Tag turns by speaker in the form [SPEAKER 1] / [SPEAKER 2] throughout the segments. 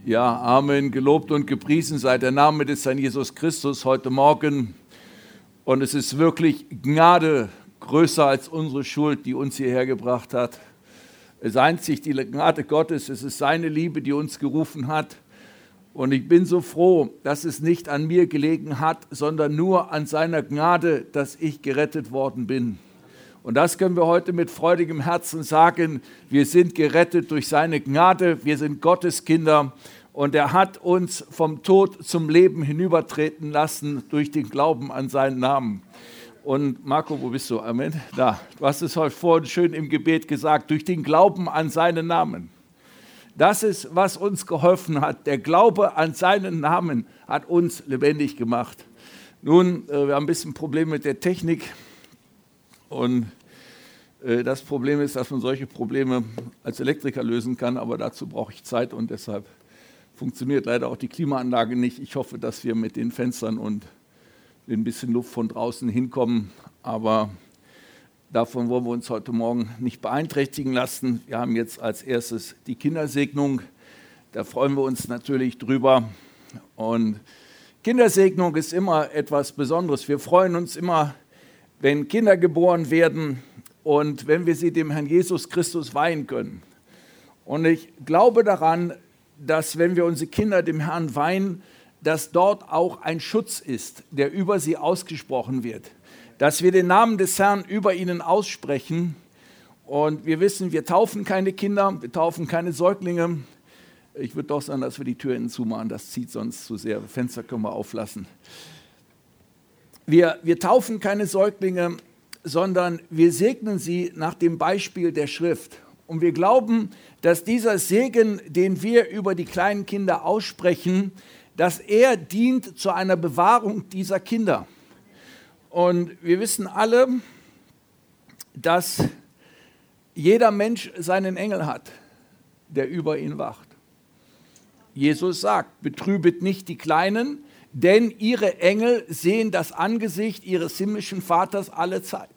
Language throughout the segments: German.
[SPEAKER 1] Ja, Amen. Gelobt und gepriesen sei der Name des Herrn Jesus Christus heute Morgen. Und es ist wirklich Gnade größer als unsere Schuld, die uns hierher gebracht hat. Es ist einzig die Gnade Gottes, es ist seine Liebe, die uns gerufen hat. Und ich bin so froh, dass es nicht an mir gelegen hat, sondern nur an seiner Gnade, dass ich gerettet worden bin. Und das können wir heute mit freudigem Herzen sagen. Wir sind gerettet durch seine Gnade, wir sind Gottes Kinder. Und er hat uns vom Tod zum Leben hinübertreten lassen durch den Glauben an seinen Namen. Und Marco, wo bist du? Amen. Da, du hast es heute vorhin schön im Gebet gesagt, durch den Glauben an seinen Namen. Das ist, was uns geholfen hat. Der Glaube an seinen Namen hat uns lebendig gemacht. Nun, wir haben ein bisschen Probleme mit der Technik. Und das Problem ist, dass man solche Probleme als Elektriker lösen kann, aber dazu brauche ich Zeit und deshalb funktioniert leider auch die Klimaanlage nicht. Ich hoffe, dass wir mit den Fenstern und ein bisschen Luft von draußen hinkommen, aber davon wollen wir uns heute Morgen nicht beeinträchtigen lassen. Wir haben jetzt als erstes die Kindersegnung, da freuen wir uns natürlich drüber. Und Kindersegnung ist immer etwas Besonderes. Wir freuen uns immer, wenn Kinder geboren werden und wenn wir sie dem Herrn Jesus Christus weihen können. Und ich glaube daran, dass wenn wir unsere Kinder dem Herrn weihen, dass dort auch ein Schutz ist, der über sie ausgesprochen wird. Dass wir den Namen des Herrn über ihnen aussprechen. Und wir wissen, wir taufen keine Kinder, wir taufen keine Säuglinge. Ich würde doch sagen, dass wir die Tür innen zumachen, das zieht sonst zu sehr. Fenster können wir auflassen. Wir taufen keine Säuglinge, sondern wir segnen sie nach dem Beispiel der Schrift. Und wir glauben, dass dieser Segen, den wir über die kleinen Kinder aussprechen, dass er dient zu einer Bewahrung dieser Kinder. Und wir wissen alle, dass jeder Mensch seinen Engel hat, der über ihn wacht. Jesus sagt, betrübet nicht die Kleinen, denn ihre Engel sehen das Angesicht ihres himmlischen Vaters alle Zeit.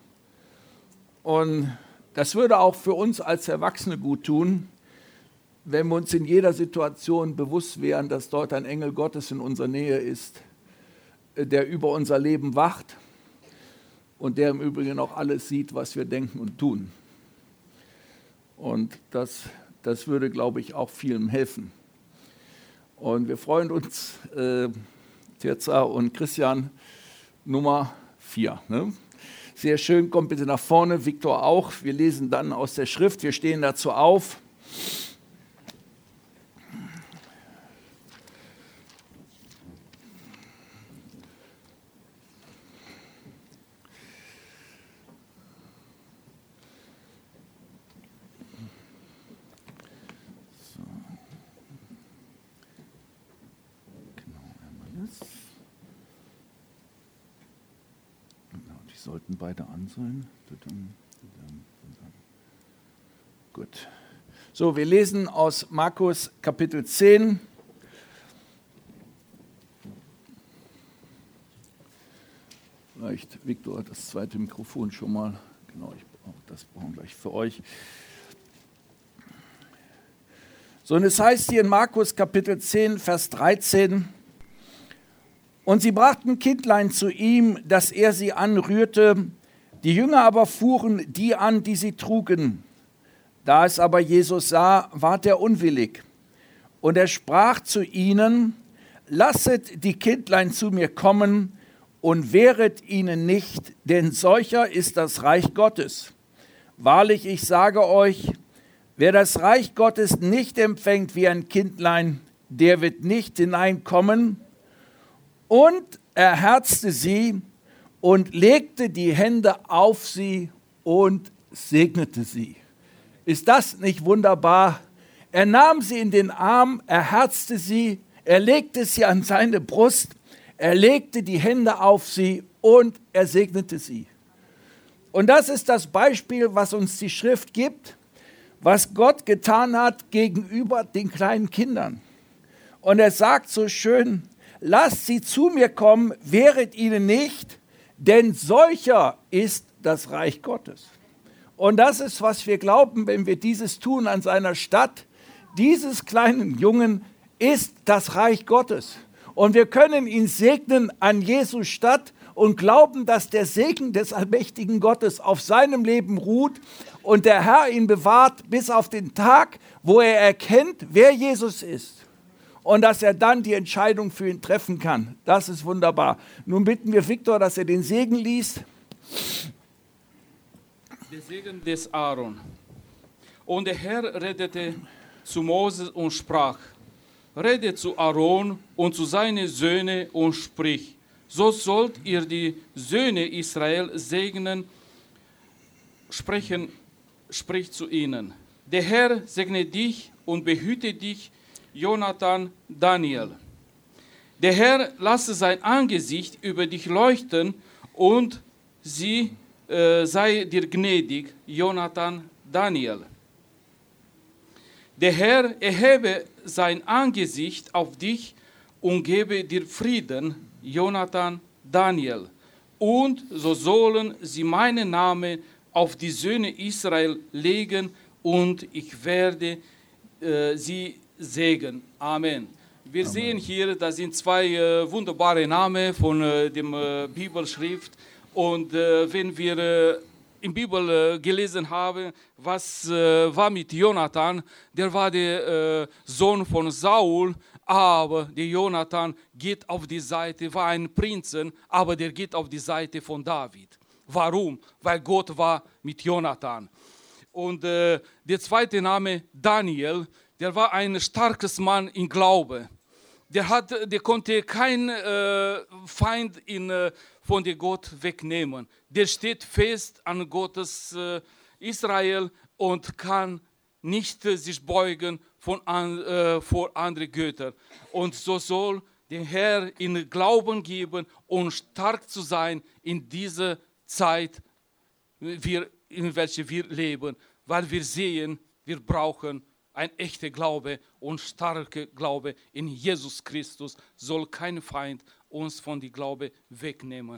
[SPEAKER 1] Und das würde auch für uns als Erwachsene gut tun, wenn wir uns in jeder Situation bewusst wären, dass dort ein Engel Gottes in unserer Nähe ist, der über unser Leben wacht und der im Übrigen auch alles sieht, was wir denken und tun. Und das würde, glaube ich, auch vielen helfen. Und wir freuen uns, Tirza und Christian, Nummer 4. Ne? Sehr schön, kommt bitte nach vorne, Viktor auch. Wir lesen dann aus der Schrift, wir stehen dazu auf. Sollten beide an sein. Gut. So, wir lesen aus Markus Kapitel 10. Vielleicht, Viktor, das zweite Mikrofon schon mal. Genau, das brauchen wir gleich für euch. So, und es heißt hier in Markus Kapitel 10, Vers 13, und sie brachten Kindlein zu ihm, dass er sie anrührte. Die Jünger aber fuhren die an, die sie trugen. Da es aber Jesus sah, ward er unwillig. Und er sprach zu ihnen, lasset die Kindlein zu mir kommen und wehret ihnen nicht, denn solcher ist das Reich Gottes. Wahrlich, ich sage euch, wer das Reich Gottes nicht empfängt wie ein Kindlein, der wird nicht hineinkommen. Und er herzte sie und legte die Hände auf sie und segnete sie. Ist das nicht wunderbar? Er nahm sie in den Arm, er herzte sie, er legte sie an seine Brust, er legte die Hände auf sie und er segnete sie. Und das ist das Beispiel, was uns die Schrift gibt, was Gott getan hat gegenüber den kleinen Kindern. Und er sagt so schön, lasst sie zu mir kommen, wehret ihnen nicht, denn solcher ist das Reich Gottes. Und das ist, was wir glauben, wenn wir dieses tun an seiner Stadt. Dieses kleinen Jungen ist das Reich Gottes. Und wir können ihn segnen an Jesu Stadt und glauben, dass der Segen des allmächtigen Gottes auf seinem Leben ruht und der Herr ihn bewahrt bis auf den Tag, wo er erkennt, wer Jesus ist. Und dass er dann die Entscheidung für ihn treffen kann. Das ist wunderbar. Nun bitten wir Viktor, dass er den Segen liest.
[SPEAKER 2] Der Segen des Aaron. Und der Herr redete zu Moses und sprach: Rede zu Aaron und zu seinen Söhnen und sprich: So sollt ihr die Söhne Israel segnen, sprich zu ihnen. Der Herr segne dich und behüte dich, Jonathan, Daniel. Der Herr lasse sein Angesicht über dich leuchten und sei dir gnädig, Jonathan, Daniel. Der Herr erhebe sein Angesicht auf dich und gebe dir Frieden, Jonathan, Daniel. Und so sollen sie meinen Namen auf die Söhne Israel legen und ich werde sie segnen. Amen. Wir sehen hier, das sind zwei wunderbare Namen von der Bibelschrift. Und wenn wir in der Bibel gelesen haben, was war mit Jonathan, der war der Sohn von Saul, aber der Jonathan geht auf die Seite, war ein Prinzen, aber der geht auf die Seite von David. Warum? Weil Gott war mit Jonathan. Und der zweite Name, Daniel, der war ein starkes Mann im Glaube. Der konnte keinen Feind von der Gott wegnehmen. Der steht fest an Gottes Israel und kann nicht sich beugen vor anderen Göttern. Und so soll der Herr ihnen Glauben geben und stark zu sein in dieser Zeit, in welcher wir leben. Weil wir sehen, wir brauchen ein echter Glaube und starker Glaube in Jesus Christus. Soll kein Feind uns von dem Glaube wegnehmen.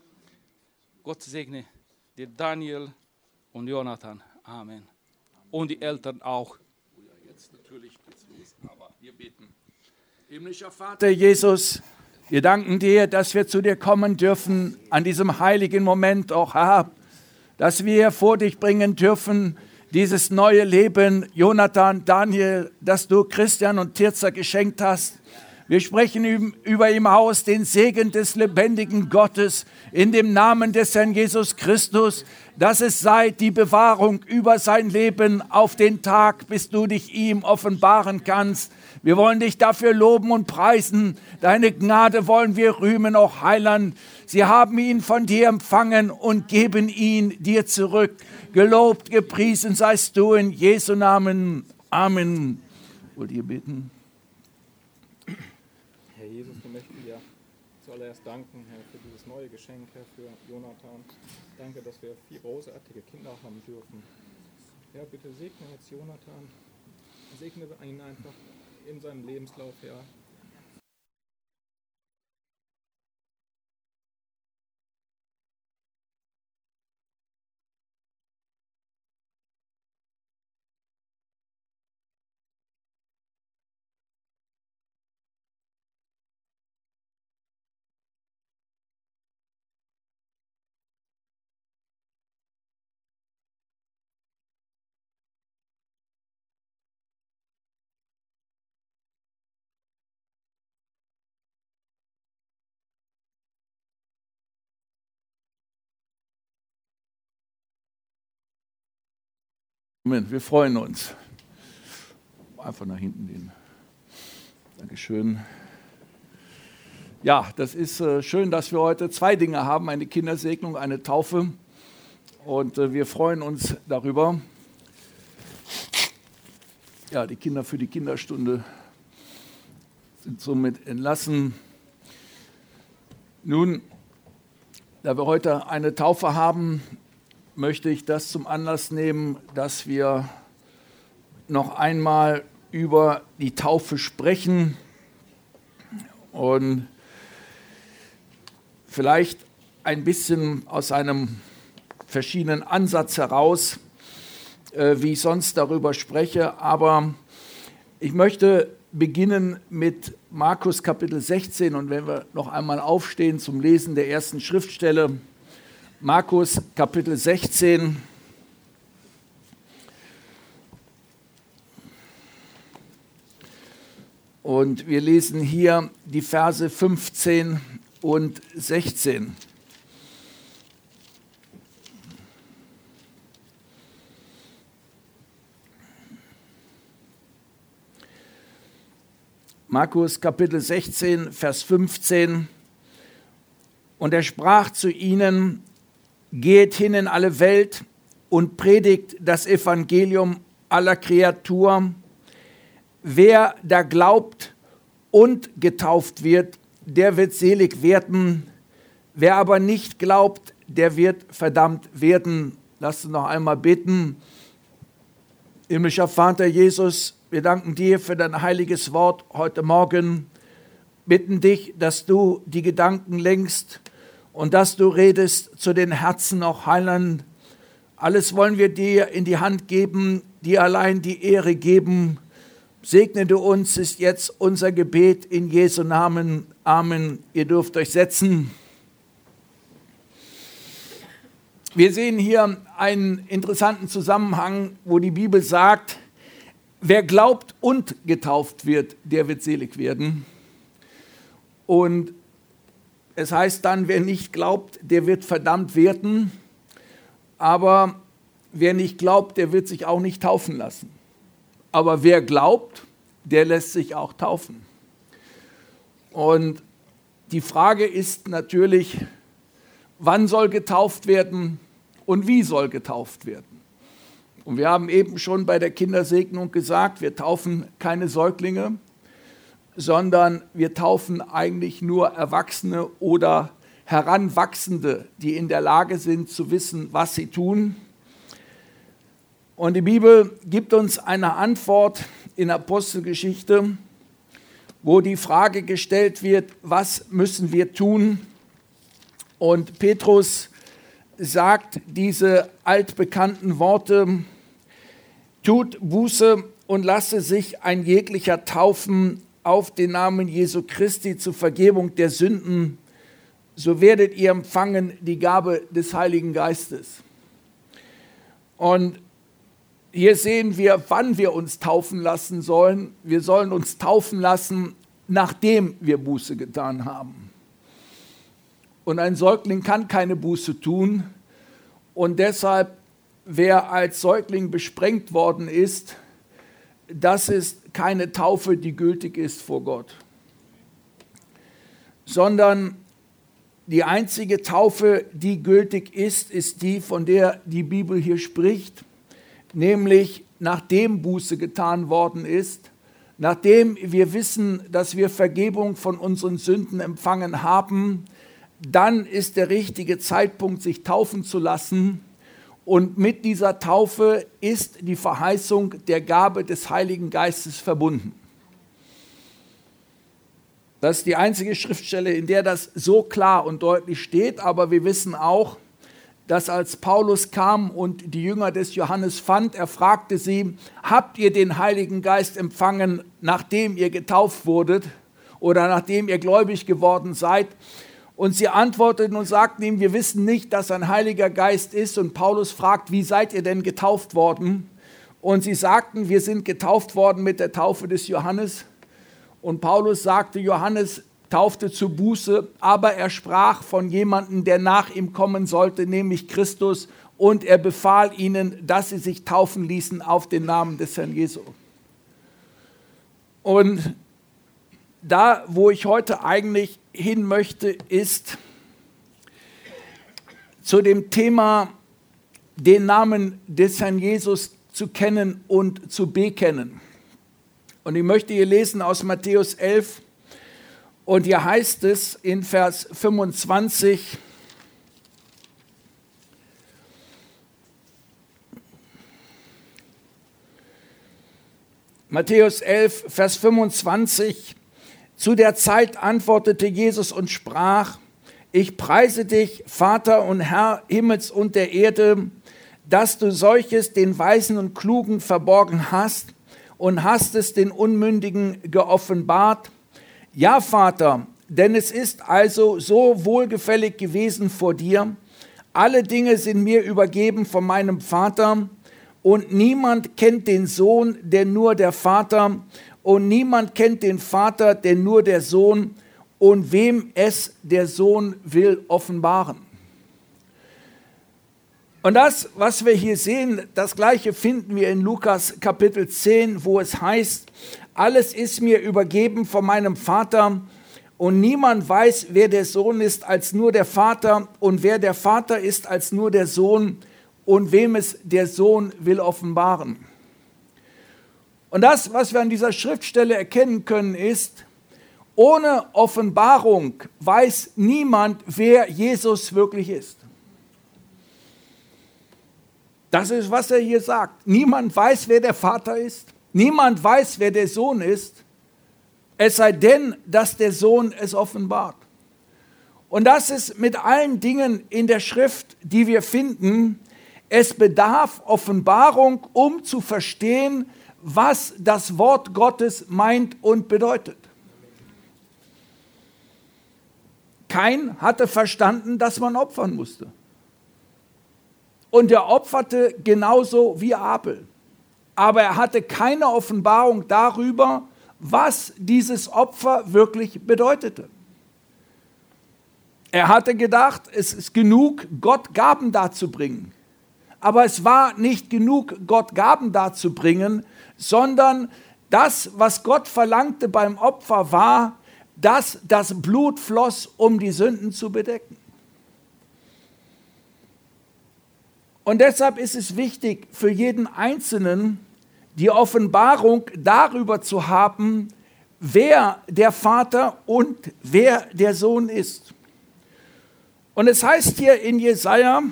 [SPEAKER 2] Gott segne dir Daniel und Jonathan. Amen. Und die Eltern auch.
[SPEAKER 1] Jetzt natürlich geht's los, aber wir beten. Himmlischer Vater Jesus, wir danken dir, dass wir zu dir kommen dürfen an diesem heiligen Moment, auch Herr, dass wir vor dich bringen dürfen, dieses neue Leben, Jonathan, Daniel, das du Christian und Tirza geschenkt hast. Wir sprechen über ihm aus den Segen des lebendigen Gottes in dem Namen des Herrn Jesus Christus, dass es sei die Bewahrung über sein Leben auf den Tag, bis du dich ihm offenbaren kannst. Wir wollen dich dafür loben und preisen. Deine Gnade wollen wir rühmen, auch Heiland. Sie haben ihn von dir empfangen und geben ihn dir zurück. Gelobt, gepriesen seist du in Jesu Namen. Amen. Wollt ihr beten?
[SPEAKER 3] Herr Jesus, wir möchten dir zuallererst danken, Herr, für dieses neue Geschenk, Herr, für Jonathan. Danke, dass wir 4 großartige Kinder haben dürfen. Herr, bitte segne jetzt Jonathan. Segne ihn einfach in seinem Lebenslauf, Herr.
[SPEAKER 1] Amen. Wir freuen uns. Einfach nach hinten gehen. Dankeschön. Ja, das ist schön, dass wir heute 2 Dinge haben, eine Kindersegnung, eine Taufe. Und wir freuen uns darüber. Ja, die Kinder für die Kinderstunde sind somit entlassen. Nun, da wir heute eine Taufe haben, möchte ich das zum Anlass nehmen, dass wir noch einmal über die Taufe sprechen und vielleicht ein bisschen aus einem verschiedenen Ansatz heraus, wie ich sonst darüber spreche. Aber ich möchte beginnen mit Markus Kapitel 16 und wenn wir noch einmal aufstehen zum Lesen der ersten Schriftstelle, Markus Kapitel 16. Und wir lesen hier die Verse 15 und 16. Markus Kapitel 16, Vers 15. Und er sprach zu ihnen: Geht hin in alle Welt und predigt das Evangelium aller Kreatur. Wer da glaubt und getauft wird, der wird selig werden. Wer aber nicht glaubt, der wird verdammt werden. Lasst uns noch einmal beten. Himmlischer Vater Jesus, wir danken dir für dein heiliges Wort heute Morgen. Bitten dich, dass du die Gedanken lenkst und dass du redest zu den Herzen auch Heiland. Alles wollen wir dir in die Hand geben, dir allein die Ehre geben. Segne du uns, ist jetzt unser Gebet in Jesu Namen. Amen. Ihr dürft euch setzen. Wir sehen hier einen interessanten Zusammenhang, wo die Bibel sagt, wer glaubt und getauft wird, der wird selig werden. Und es heißt dann, wer nicht glaubt, der wird verdammt werden. Aber wer nicht glaubt, der wird sich auch nicht taufen lassen. Aber wer glaubt, der lässt sich auch taufen. Und die Frage ist natürlich, wann soll getauft werden und wie soll getauft werden? Und wir haben eben schon bei der Kindersegnung gesagt, wir taufen keine Säuglinge, sondern wir taufen eigentlich nur Erwachsene oder Heranwachsende, die in der Lage sind zu wissen, was sie tun. Und die Bibel gibt uns eine Antwort in Apostelgeschichte, wo die Frage gestellt wird, was müssen wir tun? Und Petrus sagt diese altbekannten Worte: Tut Buße und lasse sich ein jeglicher taufen auf den Namen Jesu Christi zur Vergebung der Sünden, so werdet ihr empfangen die Gabe des Heiligen Geistes. Und hier sehen wir, wann wir uns taufen lassen sollen. Wir sollen uns taufen lassen, nachdem wir Buße getan haben. Und ein Säugling kann keine Buße tun. Und deshalb, wer als Säugling besprengt worden ist, das ist keine Taufe, die gültig ist vor Gott. Sondern die einzige Taufe, die gültig ist die, von der die Bibel hier spricht. Nämlich nachdem Buße getan worden ist, nachdem wir wissen, dass wir Vergebung von unseren Sünden empfangen haben, dann ist der richtige Zeitpunkt, sich taufen zu lassen. Und mit dieser Taufe ist die Verheißung der Gabe des Heiligen Geistes verbunden. Das ist die einzige Schriftstelle, in der das so klar und deutlich steht, aber wir wissen auch, dass als Paulus kam und die Jünger des Johannes fand, er fragte sie: Habt ihr den Heiligen Geist empfangen, nachdem ihr getauft wurdet oder nachdem ihr gläubig geworden seid? Und sie antworteten und sagten ihm: Wir wissen nicht, dass ein Heiliger Geist ist. Und Paulus fragt: Wie seid ihr denn getauft worden? Und sie sagten: Wir sind getauft worden mit der Taufe des Johannes. Und Paulus sagte: Johannes taufte zur Buße, aber er sprach von jemandem, der nach ihm kommen sollte, nämlich Christus, und er befahl ihnen, dass sie sich taufen ließen auf den Namen des Herrn Jesu. Und da, wo ich heute eigentlich hin möchte, ist zu dem Thema, den Namen des Herrn Jesus zu kennen und zu bekennen. Und ich möchte hier lesen aus Matthäus 11, und hier heißt es in Vers 25, Matthäus 11, Vers 25, zu der Zeit antwortete Jesus und sprach: Ich preise dich, Vater und Herr Himmels und der Erde, dass du solches den Weisen und Klugen verborgen hast und hast es den Unmündigen geoffenbart. Ja, Vater, denn es ist also so wohlgefällig gewesen vor dir. Alle Dinge sind mir übergeben von meinem Vater und niemand kennt den Sohn, denn nur der Vater und niemand kennt den Vater, denn nur der Sohn und wem es der Sohn will offenbaren. Und das, was wir hier sehen, das Gleiche finden wir in Lukas Kapitel 10, wo es heißt, alles ist mir übergeben von meinem Vater und niemand weiß, wer der Sohn ist, als nur der Vater und wer der Vater ist, als nur der Sohn und wem es der Sohn will offenbaren. Und das, was wir an dieser Schriftstelle erkennen können, ist, ohne Offenbarung weiß niemand, wer Jesus wirklich ist. Das ist, was er hier sagt. Niemand weiß, wer der Vater ist. Niemand weiß, wer der Sohn ist. Es sei denn, dass der Sohn es offenbart. Und das ist mit allen Dingen in der Schrift, die wir finden. Es bedarf Offenbarung, um zu verstehen, was das Wort Gottes meint und bedeutet. Kain hatte verstanden, dass man opfern musste. Und er opferte genauso wie Abel. Aber er hatte keine Offenbarung darüber, was dieses Opfer wirklich bedeutete. Er hatte gedacht, es ist genug, Gott Gaben darzubringen. Aber es war nicht genug, Gott Gaben darzubringen, sondern das, was Gott verlangte beim Opfer, war, dass das Blut floss, um die Sünden zu bedecken. Und deshalb ist es wichtig für jeden Einzelnen, die Offenbarung darüber zu haben, wer der Vater und wer der Sohn ist. Und es heißt hier in Jesaja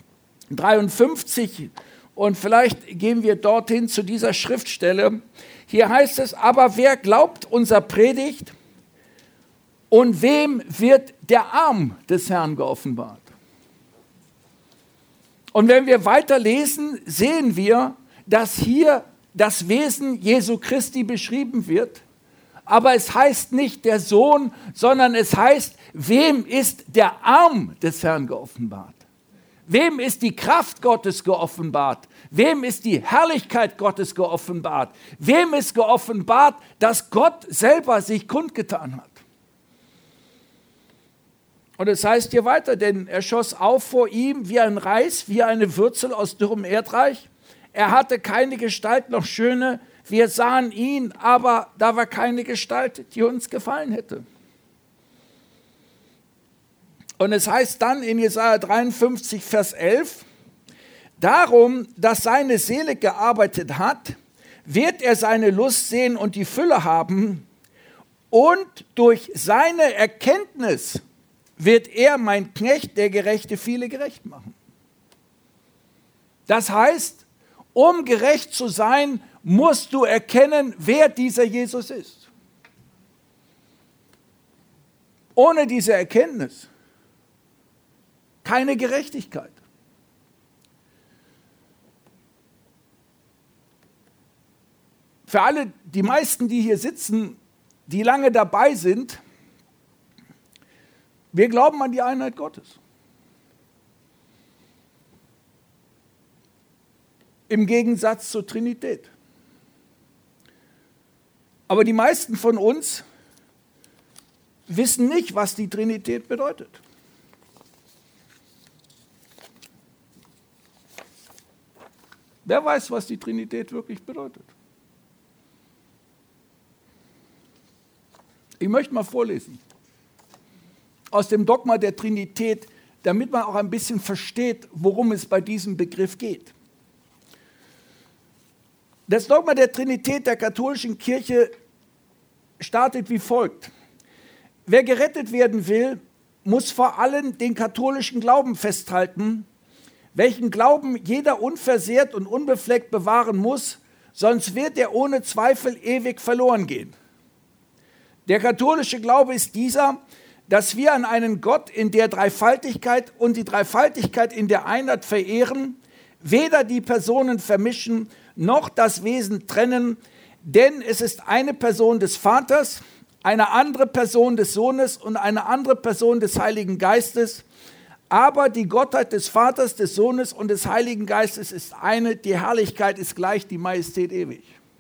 [SPEAKER 1] 53, und vielleicht gehen wir dorthin zu dieser Schriftstelle, hier heißt es, aber wer glaubt unser Predigt und wem wird der Arm des Herrn geoffenbart? Und wenn wir weiterlesen, sehen wir, dass hier das Wesen Jesu Christi beschrieben wird. Aber es heißt nicht der Sohn, sondern es heißt, wem ist der Arm des Herrn geoffenbart? Wem ist die Kraft Gottes geoffenbart? Wem ist die Herrlichkeit Gottes geoffenbart? Wem ist geoffenbart, dass Gott selber sich kundgetan hat? Und es heißt hier weiter, denn er schoss auf vor ihm wie ein Reis, wie eine Würzel aus dürrem Erdreich. Er hatte keine Gestalt noch Schöne. Wir sahen ihn, aber da war keine Gestalt, die uns gefallen hätte. Und es heißt dann in Jesaja 53, Vers 11, darum, dass seine Seele gearbeitet hat, wird er seine Lust sehen und die Fülle haben. Und durch seine Erkenntnis wird er, mein Knecht, der Gerechte, viele gerecht machen. Das heißt, um gerecht zu sein, musst du erkennen, wer dieser Jesus ist. Ohne diese Erkenntnis keine Gerechtigkeit. Für alle, die meisten, die hier sitzen, die lange dabei sind, wir glauben an die Einheit Gottes. Im Gegensatz zur Trinität. Aber die meisten von uns wissen nicht, was die Trinität bedeutet. Wer weiß, was die Trinität wirklich bedeutet? Ich möchte mal vorlesen. Aus dem Dogma der Trinität, damit man auch ein bisschen versteht, worum es bei diesem Begriff geht. Das Dogma der Trinität der katholischen Kirche startet wie folgt. Wer gerettet werden will, muss vor allem den katholischen Glauben festhalten, welchen Glauben jeder unversehrt und unbefleckt bewahren muss, sonst wird er ohne Zweifel ewig verloren gehen. Der katholische Glaube ist dieser, dass wir an einen Gott in der Dreifaltigkeit und die Dreifaltigkeit in der Einheit verehren, weder die Personen vermischen, noch das Wesen trennen. Denn es ist eine Person des Vaters, eine andere Person des Sohnes und eine andere Person des Heiligen Geistes. Aber die Gottheit des Vaters, des Sohnes und des Heiligen Geistes ist eine, die Herrlichkeit ist gleich, die Majestät ewig.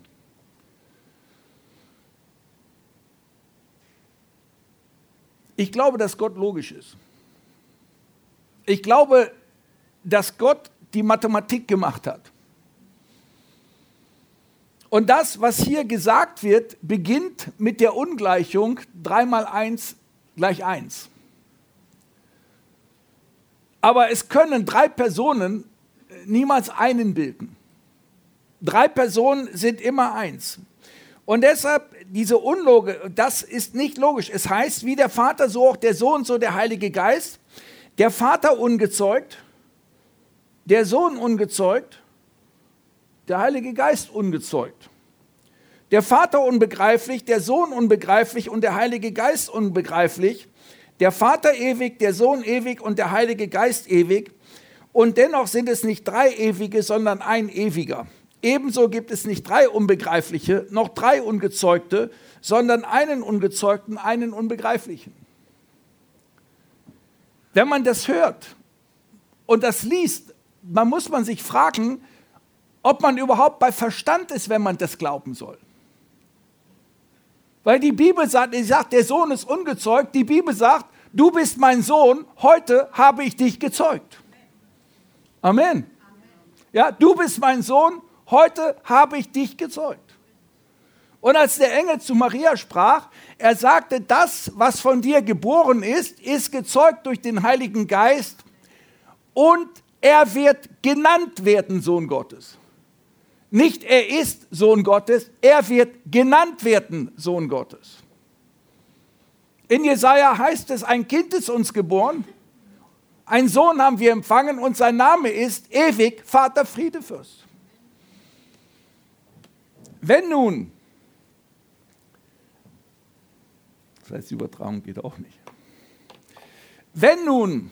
[SPEAKER 1] Ich glaube, dass Gott logisch ist. Ich glaube, dass Gott die Mathematik gemacht hat. Und das, was hier gesagt wird, beginnt mit der Ungleichung 3 mal 1 gleich 1. Aber es können 3 Personen niemals einen bilden. 3 Personen sind immer 1. Und deshalb diese Unlogik, das ist nicht logisch. Es heißt, wie der Vater, so auch der Sohn, so der Heilige Geist. Der Vater ungezeugt, der Sohn ungezeugt, der Heilige Geist ungezeugt. Der Vater unbegreiflich, der Sohn unbegreiflich und der Heilige Geist unbegreiflich. Der Vater ewig, der Sohn ewig und der Heilige Geist ewig. Und dennoch sind es nicht 3 Ewige, sondern ein Ewiger. Ebenso gibt es nicht 3 Unbegreifliche, noch 3 Ungezeugte, sondern einen Ungezeugten, einen Unbegreiflichen. Wenn man das hört und das liest, dann muss man sich fragen, ob man überhaupt bei Verstand ist, wenn man das glauben soll. Weil die Bibel sagt, der Sohn ist ungezeugt. Die Bibel sagt, du bist mein Sohn, heute habe ich dich gezeugt. Amen. Ja, du bist mein Sohn, heute habe ich dich gezeugt. Und als der Engel zu Maria sprach, er sagte, das, was von dir geboren ist gezeugt durch den Heiligen Geist und er wird genannt werden, Sohn Gottes. Nicht er ist Sohn Gottes, er wird genannt werden, Sohn Gottes. In Jesaja heißt es, ein Kind ist uns geboren, ein Sohn haben wir empfangen und sein Name ist ewig Vater Friede Fürst. Wenn nun, das heißt, die Übertragung geht auch nicht. Wenn nun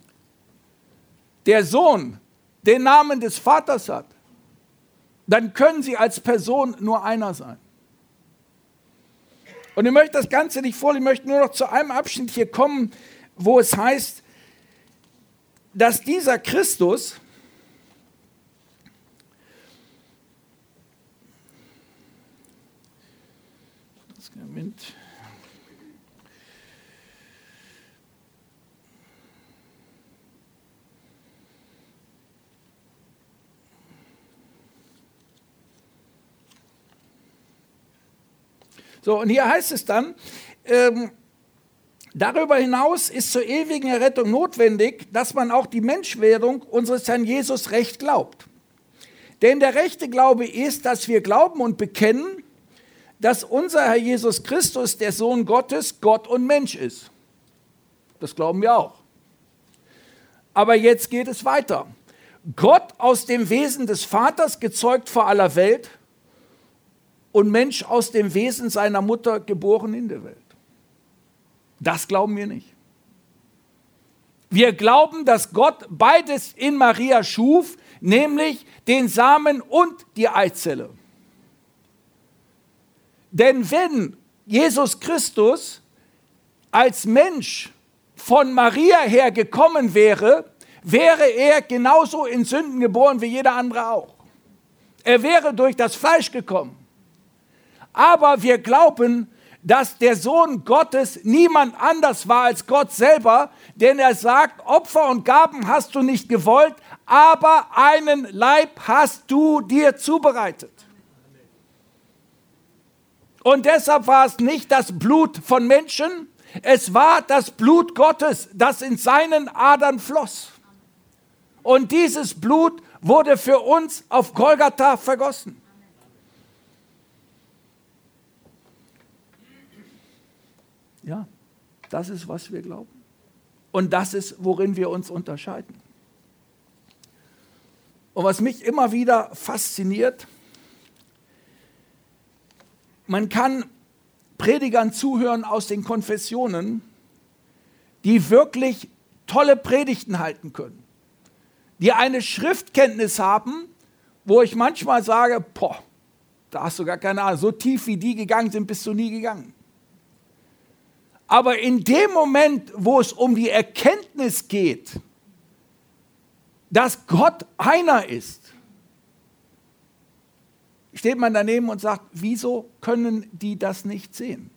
[SPEAKER 1] der Sohn den Namen des Vaters hat, dann können sie als Person nur einer sein. Und ich möchte das Ganze nicht vorlesen, ich möchte nur noch zu einem Abschnitt hier kommen, wo es heißt, dass dieser Christus, Moment, so, und hier heißt es dann, darüber hinaus ist zur ewigen Errettung notwendig, dass man auch die Menschwerdung unseres Herrn Jesus recht glaubt. Denn der rechte Glaube ist, dass wir glauben und bekennen, dass unser Herr Jesus Christus, der Sohn Gottes, Gott und Mensch ist. Das glauben wir auch. Aber jetzt geht es weiter. Gott aus dem Wesen des Vaters, gezeugt vor aller Welt, und Mensch aus dem Wesen seiner Mutter, geboren in der Welt. Das glauben wir nicht. Wir glauben, dass Gott beides in Maria schuf, nämlich den Samen und die Eizelle. Denn wenn Jesus Christus als Mensch von Maria her gekommen wäre, wäre er genauso in Sünden geboren wie jeder andere auch. Er wäre durch das Fleisch gekommen. Aber wir glauben, dass der Sohn Gottes niemand anders war als Gott selber, denn er sagt, Opfer und Gaben hast du nicht gewollt, aber einen Leib hast du dir zubereitet. Und deshalb war es nicht das Blut von Menschen, es war das Blut Gottes, das in seinen Adern floss. Und dieses Blut wurde für uns auf Golgatha vergossen. Ja, das ist, was wir glauben. Und das ist, worin wir uns unterscheiden. Und was mich immer wieder fasziniert, man kann Predigern zuhören aus den Konfessionen, die wirklich tolle Predigten halten können, die eine Schriftkenntnis haben, wo ich manchmal sage, Da hast du gar keine Ahnung. So tief wie die gegangen sind, bist du nie gegangen. Aber in dem Moment, wo es um die Erkenntnis geht, dass Gott einer ist, steht man daneben und sagt, wieso können die das nicht sehen?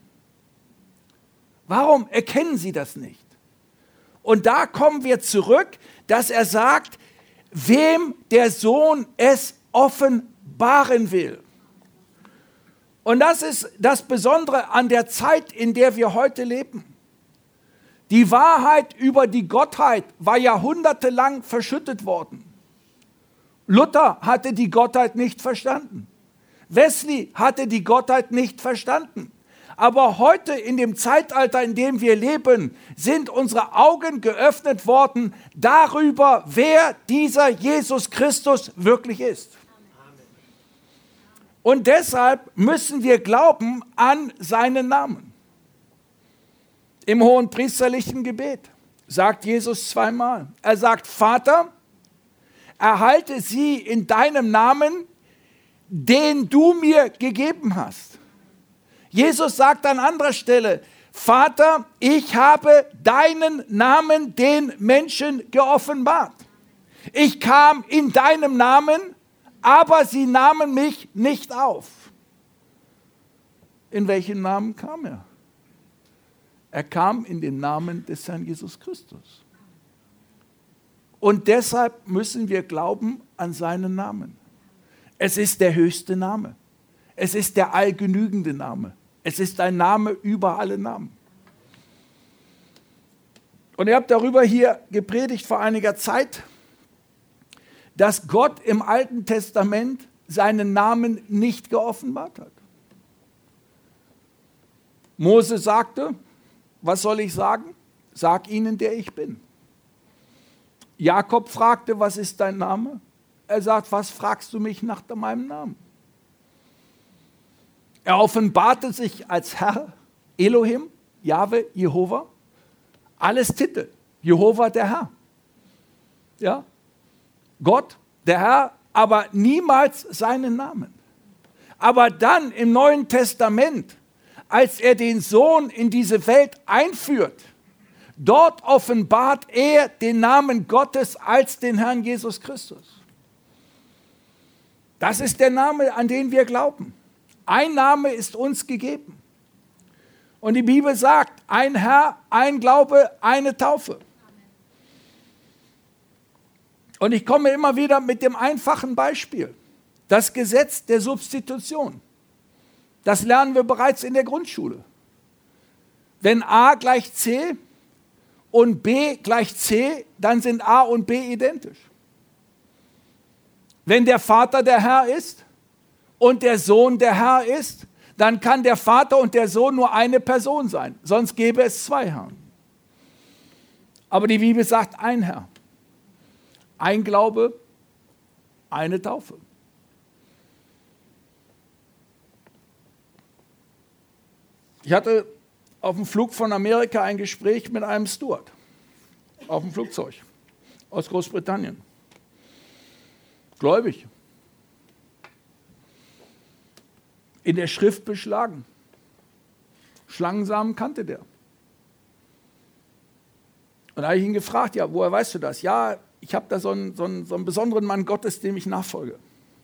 [SPEAKER 1] Warum erkennen sie das nicht? Und da kommen wir zurück, dass er sagt, wem der Sohn es offenbaren will. Und das ist das Besondere an der Zeit, in der wir heute leben. Die Wahrheit über die Gottheit war jahrhundertelang verschüttet worden. Luther hatte die Gottheit nicht verstanden. Wesley hatte die Gottheit nicht verstanden. Aber heute in dem Zeitalter, in dem wir leben, sind unsere Augen geöffnet worden darüber, wer dieser Jesus Christus wirklich ist. Und deshalb müssen wir glauben an seinen Namen. Im hohenpriesterlichen Gebet sagt Jesus zweimal. Er sagt, Vater, erhalte sie in deinem Namen, den du mir gegeben hast. Jesus sagt an anderer Stelle, Vater, ich habe deinen Namen den Menschen geoffenbart. Ich kam in deinem Namen, aber sie nahmen mich nicht auf. In welchen Namen kam er? Er kam in den Namen des Herrn Jesus Christus. Und deshalb müssen wir glauben an seinen Namen. Es ist der höchste Name. Es ist der allgenügende Name. Es ist ein Name über alle Namen. Und ihr habt darüber hier gepredigt vor einiger Zeit, dass Gott im Alten Testament seinen Namen nicht geoffenbart hat. Mose sagte, was soll ich sagen? Sag ihnen, der ich bin. Jakob fragte, was ist dein Name? Er sagt, was fragst du mich nach meinem Namen? Er offenbarte sich als Herr, Elohim, Jahwe, Jehova. Alles Titel. Jehova, der Herr. Ja? Gott, der Herr, aber niemals seinen Namen. Aber dann im Neuen Testament, als er den Sohn in diese Welt einführt, dort offenbart er den Namen Gottes als den Herrn Jesus Christus. Das ist der Name, an den wir glauben. Ein Name ist uns gegeben. Und die Bibel sagt, ein Herr, ein Glaube, eine Taufe. Und ich komme immer wieder mit dem einfachen Beispiel. Das Gesetz der Substitution. Das lernen wir bereits in der Grundschule. Wenn A gleich C und B gleich C, dann sind A und B identisch. Wenn der Vater der Herr ist und der Sohn der Herr ist, dann kann der Vater und der Sohn nur eine Person sein. Sonst gäbe es zwei Herren. Aber die Bibel sagt ein Herr. Ein Glaube, eine Taufe. Ich hatte auf dem Flug von Amerika ein Gespräch mit einem Steward. Auf dem Flugzeug aus Großbritannien. Gläubig. In der Schrift beschlagen. Schlangensamen kannte der. Und da habe ich ihn gefragt, ja, woher weißt du das? Ja, ich habe da so einen besonderen Mann Gottes, dem ich nachfolge.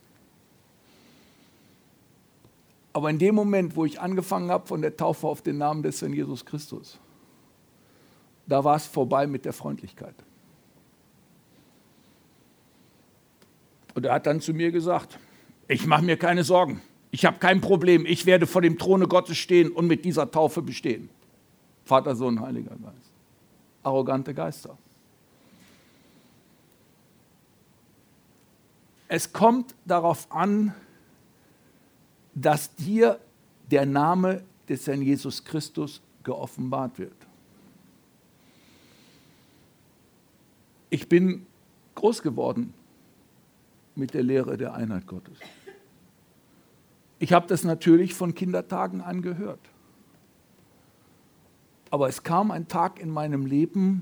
[SPEAKER 1] Aber in dem Moment, wo ich angefangen habe von der Taufe auf den Namen des Herrn Jesus Christus, da war es vorbei mit der Freundlichkeit. Und er hat dann zu mir gesagt, ich mache mir keine Sorgen, ich habe kein Problem, ich werde vor dem Throne Gottes stehen und mit dieser Taufe bestehen. Vater, Sohn, Heiliger Geist. Arrogante Geister. Es kommt darauf an, dass dir der Name des Herrn Jesus Christus geoffenbart wird. Ich bin groß geworden mit der Lehre der Einheit Gottes. Ich habe das natürlich von Kindertagen an gehört. Aber es kam ein Tag in meinem Leben,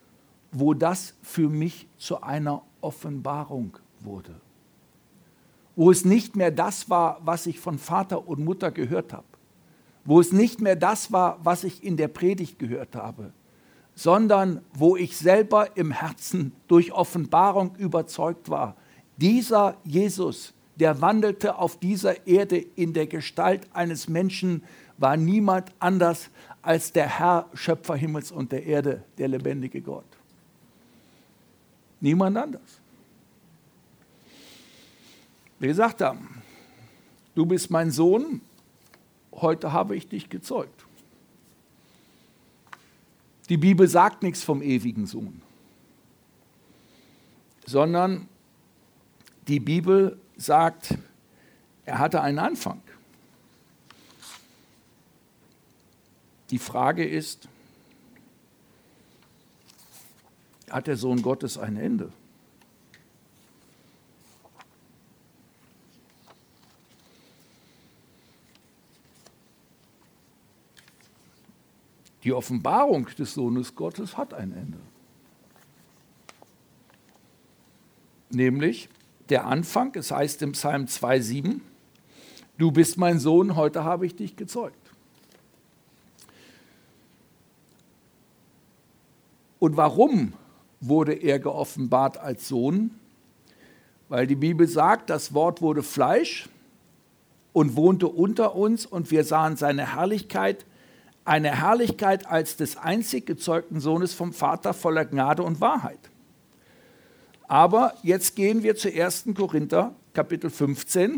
[SPEAKER 1] wo das für mich zu einer Offenbarung wurde. wo es nicht mehr das war, was ich von Vater und Mutter gehört habe, wo es nicht mehr das war, was ich in der Predigt gehört habe, sondern wo ich selber im Herzen durch Offenbarung überzeugt war, dieser Jesus, der wandelte auf dieser Erde in der Gestalt eines Menschen, war niemand anders als der Herr, Schöpfer Himmels und der Erde, der lebendige Gott. Niemand anders. Wir gesagt haben, du bist mein Sohn, heute habe ich dich gezeugt. Die Bibel sagt nichts vom ewigen Sohn, sondern die Bibel sagt, er hatte einen Anfang. Die Frage ist, hat der Sohn Gottes ein Ende? Die Offenbarung des Sohnes Gottes hat ein Ende. Nämlich der Anfang, es heißt im Psalm 2,7, du bist mein Sohn, heute habe ich dich gezeugt. Und warum wurde er geoffenbart als Sohn? Weil die Bibel sagt, das Wort wurde Fleisch und wohnte unter uns und wir sahen seine Herrlichkeit, eine Herrlichkeit als des einzig gezeugten Sohnes vom Vater voller Gnade und Wahrheit. Aber jetzt gehen wir zu 1. Korinther, Kapitel 15.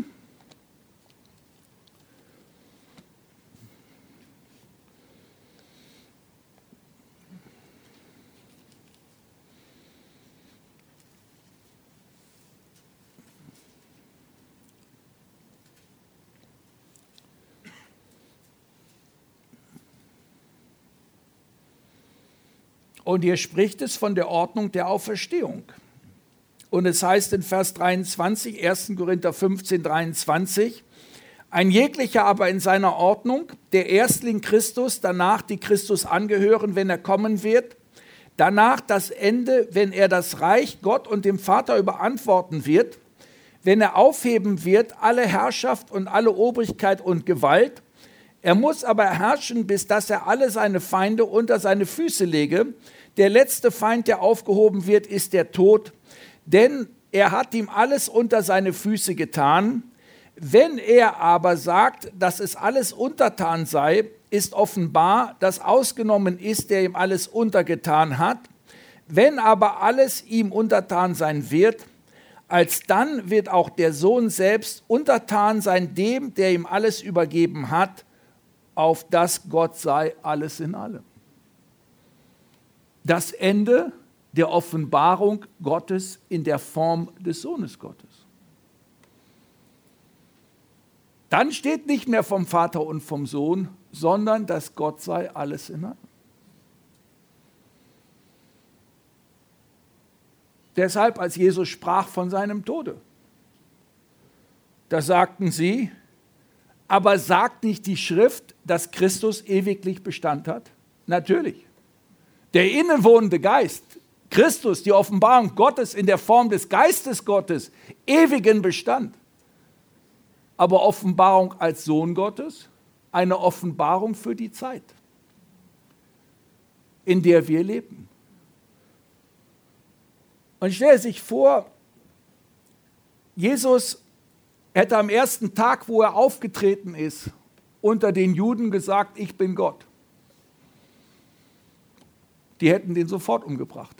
[SPEAKER 1] Und hier spricht es von der Ordnung der Auferstehung. Und es heißt in Vers 23, 1. Korinther 15, 23, ein jeglicher aber in seiner Ordnung, der Erstling Christus, danach die Christus angehören, wenn er kommen wird, danach das Ende, wenn er das Reich Gott und dem Vater überantworten wird, wenn er aufheben wird, alle Herrschaft und alle Obrigkeit und Gewalt. Er muss aber herrschen, bis dass er alle seine Feinde unter seine Füße lege. Der letzte Feind, der aufgehoben wird, ist der Tod. Denn er hat ihm alles unter seine Füße getan. Wenn er aber sagt, dass es alles untertan sei, ist offenbar, dass ausgenommen ist, der ihm alles untergetan hat. Wenn aber alles ihm untertan sein wird, alsdann wird auch der Sohn selbst untertan sein dem, der ihm alles übergeben hat, auf das Gott sei alles in allem. Das Ende der Offenbarung Gottes in der Form des Sohnes Gottes. Dann steht nicht mehr vom Vater und vom Sohn, sondern dass Gott sei alles in allem. Deshalb, als Jesus sprach von seinem Tode, da sagten sie, aber sagt nicht die Schrift, dass Christus ewiglich Bestand hat? Natürlich. Der innewohnende Geist, Christus, die Offenbarung Gottes in der Form des Geistes Gottes, ewigen Bestand. Aber Offenbarung als Sohn Gottes, eine Offenbarung für die Zeit, in der wir leben. Und stell sich vor, Jesus hätte am ersten Tag, wo er aufgetreten ist, unter den Juden gesagt, ich bin Gott. Die hätten den sofort umgebracht.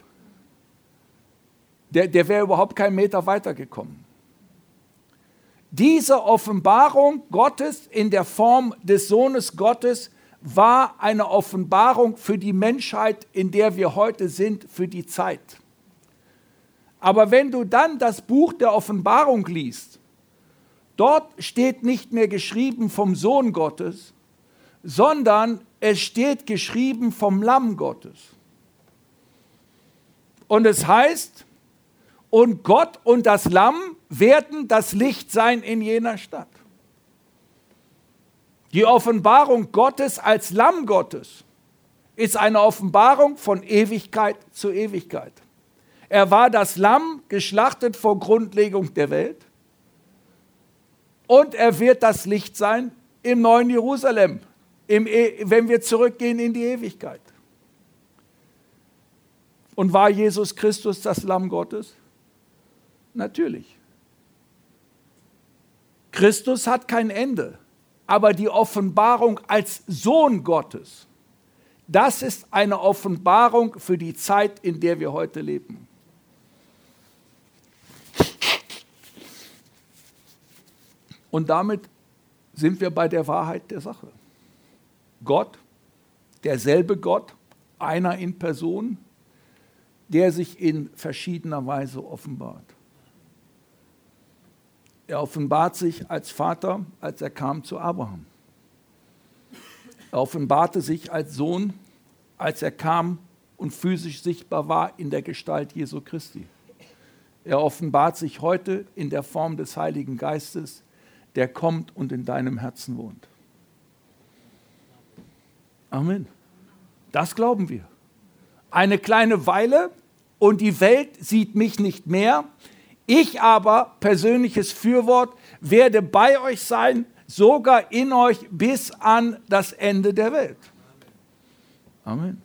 [SPEAKER 1] Der wäre überhaupt keinen Meter weitergekommen. Diese Offenbarung Gottes in der Form des Sohnes Gottes war eine Offenbarung für die Menschheit, in der wir heute sind, für die Zeit. Aber wenn du dann das Buch der Offenbarung liest, dort steht nicht mehr geschrieben vom Sohn Gottes, sondern es steht geschrieben vom Lamm Gottes. Und es heißt, und Gott und das Lamm werden das Licht sein in jener Stadt. Die Offenbarung Gottes als Lamm Gottes ist eine Offenbarung von Ewigkeit zu Ewigkeit. Er war das Lamm, geschlachtet vor Grundlegung der Welt. Und er wird das Licht sein im neuen Jerusalem, wenn wir zurückgehen in die Ewigkeit. Und war Jesus Christus das Lamm Gottes? Natürlich. Christus hat kein Ende, aber die Offenbarung als Sohn Gottes, das ist eine Offenbarung für die Zeit, in der wir heute leben. Und damit sind wir bei der Wahrheit der Sache. Gott, derselbe Gott, einer in Person, der sich in verschiedener Weise offenbart. Er offenbart sich als Vater, als er kam zu Abraham. Er offenbarte sich als Sohn, als er kam und physisch sichtbar war in der Gestalt Jesu Christi. Er offenbart sich heute in der Form des Heiligen Geistes, der kommt und in deinem Herzen wohnt. Amen. Das glauben wir. Eine kleine Weile und die Welt sieht mich nicht mehr. Ich aber, persönliches Fürwort, werde bei euch sein, sogar in euch bis an das Ende der Welt. Amen.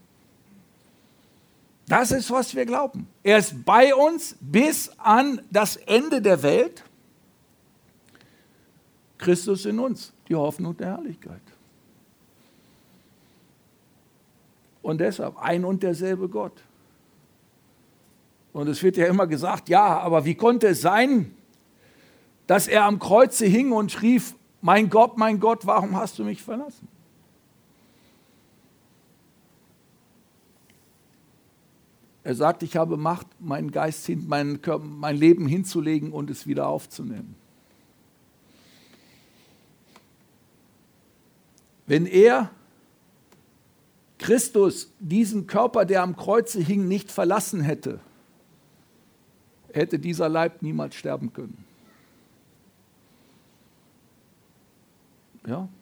[SPEAKER 1] Das ist, was wir glauben. Er ist bei uns bis an das Ende der Welt. Christus in uns, die Hoffnung der Herrlichkeit. Und deshalb ein und derselbe Gott. Und es wird ja immer gesagt, ja, aber wie konnte es sein, dass er am Kreuze hing und rief, mein Gott, warum hast du mich verlassen? Er sagt, ich habe Macht, meinen Geist, mein Leben hinzulegen und es wieder aufzunehmen. Wenn er, Christus, diesen Körper, der am Kreuze hing, nicht verlassen hätte, hätte dieser Leib niemals sterben können. Ja?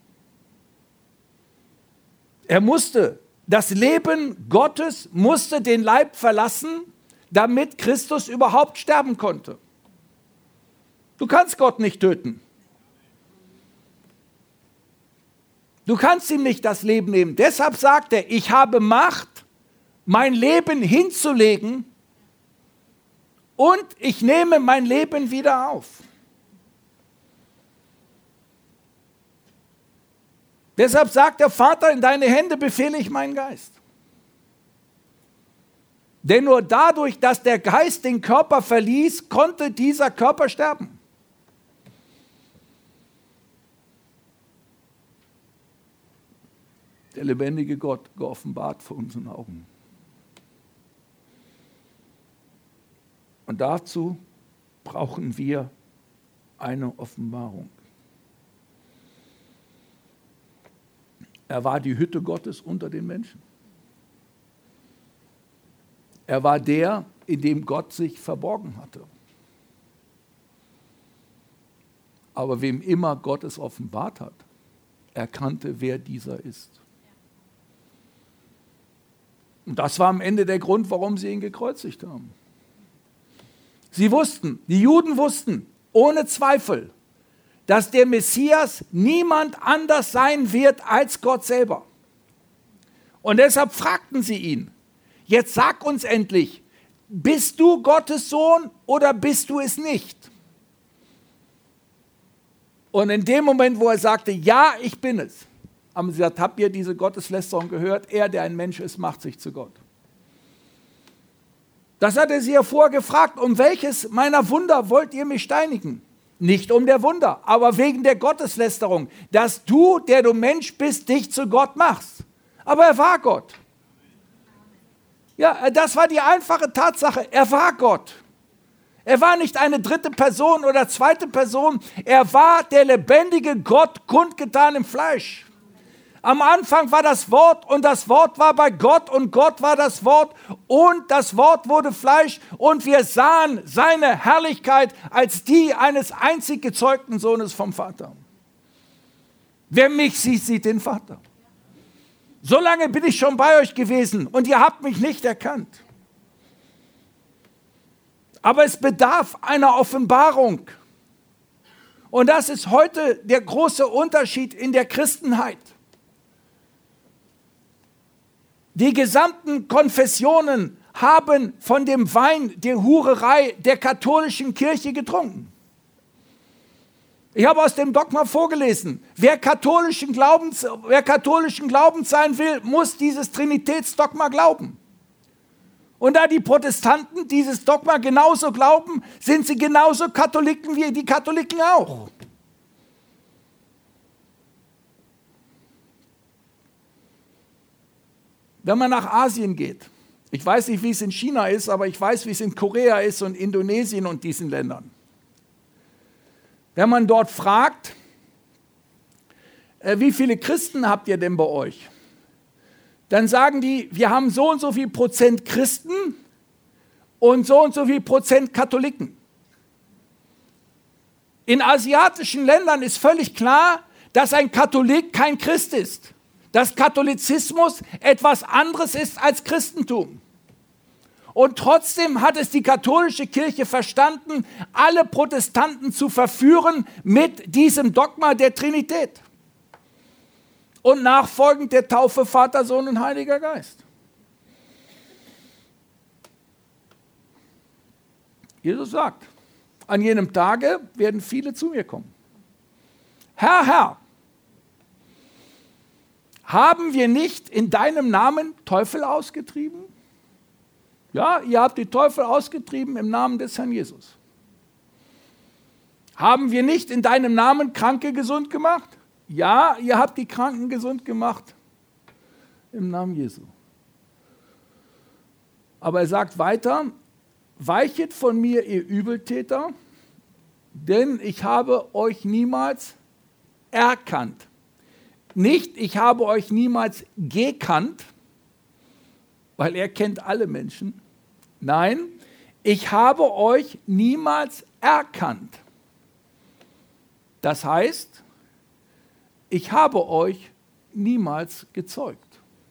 [SPEAKER 1] Er musste, das Leben Gottes musste den Leib verlassen, damit Christus überhaupt sterben konnte. Du kannst Gott nicht töten. Du kannst ihm nicht das Leben nehmen. Deshalb sagt er, ich habe Macht, mein Leben hinzulegen und ich nehme mein Leben wieder auf. Deshalb sagt der Vater, in deine Hände befehle ich meinen Geist. Denn nur dadurch, dass der Geist den Körper verließ, konnte dieser Körper sterben. Der lebendige Gott geoffenbart vor unseren Augen. Und dazu brauchen wir eine Offenbarung. Er war die Hütte Gottes unter den Menschen. Er war der, in dem Gott sich verborgen hatte. Aber wem immer Gott es offenbart hat, erkannte, wer dieser ist. Und das war am Ende der Grund, warum sie ihn gekreuzigt haben. Sie wussten, die Juden wussten, ohne Zweifel, dass der Messias niemand anders sein wird als Gott selber. Und deshalb fragten sie ihn, jetzt sag uns endlich, bist du Gottes Sohn oder bist du es nicht? Und in dem Moment, wo er sagte, ja, ich bin es, haben sie gesagt, habt ihr diese Gotteslästerung gehört? Er, der ein Mensch ist, macht sich zu Gott. Das hat er sie ja vorher gefragt, um welches meiner Wunder wollt ihr mich steinigen? Nicht um der Wunder, aber wegen der Gotteslästerung, dass du, der du Mensch bist, dich zu Gott machst. Aber er war Gott. Ja, das war die einfache Tatsache. Er war Gott. Er war nicht eine dritte Person oder zweite Person. Er war der lebendige Gott, kundgetan im Fleisch. Am Anfang war das Wort und das Wort war bei Gott und Gott war das Wort und das Wort wurde Fleisch und wir sahen seine Herrlichkeit als die eines einzig gezeugten Sohnes vom Vater. Wer mich sieht, sieht den Vater. So lange bin ich schon bei euch gewesen und ihr habt mich nicht erkannt. Aber es bedarf einer Offenbarung. Und das ist heute der große Unterschied in der Christenheit. Die gesamten Konfessionen haben von dem Wein der Hurerei der katholischen Kirche getrunken. Ich habe aus dem Dogma vorgelesen, wer katholischen Glaubens sein will, muss dieses Trinitätsdogma glauben. Und da die Protestanten dieses Dogma genauso glauben, sind sie genauso Katholiken wie die Katholiken auch. Wenn man nach Asien geht, ich weiß nicht, wie es in China ist, aber ich weiß, wie es in Korea ist und Indonesien und diesen Ländern. Wenn man dort fragt, wie viele Christen habt ihr denn bei euch? Dann sagen die, wir haben so und so viel Prozent Christen und so viel Prozent Katholiken. In asiatischen Ländern ist völlig klar, dass ein Katholik kein Christ ist. Dass Katholizismus etwas anderes ist als Christentum. Und trotzdem hat es die katholische Kirche verstanden, alle Protestanten zu verführen mit diesem Dogma der Trinität. Und nachfolgend der Taufe Vater, Sohn und Heiliger Geist. Jesus sagt, an jenem Tage werden viele zu mir kommen. Herr, Herr, haben wir nicht in deinem Namen Teufel ausgetrieben? Ja, ihr habt die Teufel ausgetrieben im Namen des Herrn Jesus. Haben wir nicht in deinem Namen Kranke gesund gemacht? Ja, ihr habt die Kranken gesund gemacht im Namen Jesu. Aber er sagt weiter, weichet von mir, ihr Übeltäter, denn ich habe euch niemals erkannt. Nicht, ich habe euch niemals gekannt, weil er kennt alle Menschen. Nein, ich habe euch niemals erkannt. Das heißt, ich habe euch niemals gezeugt.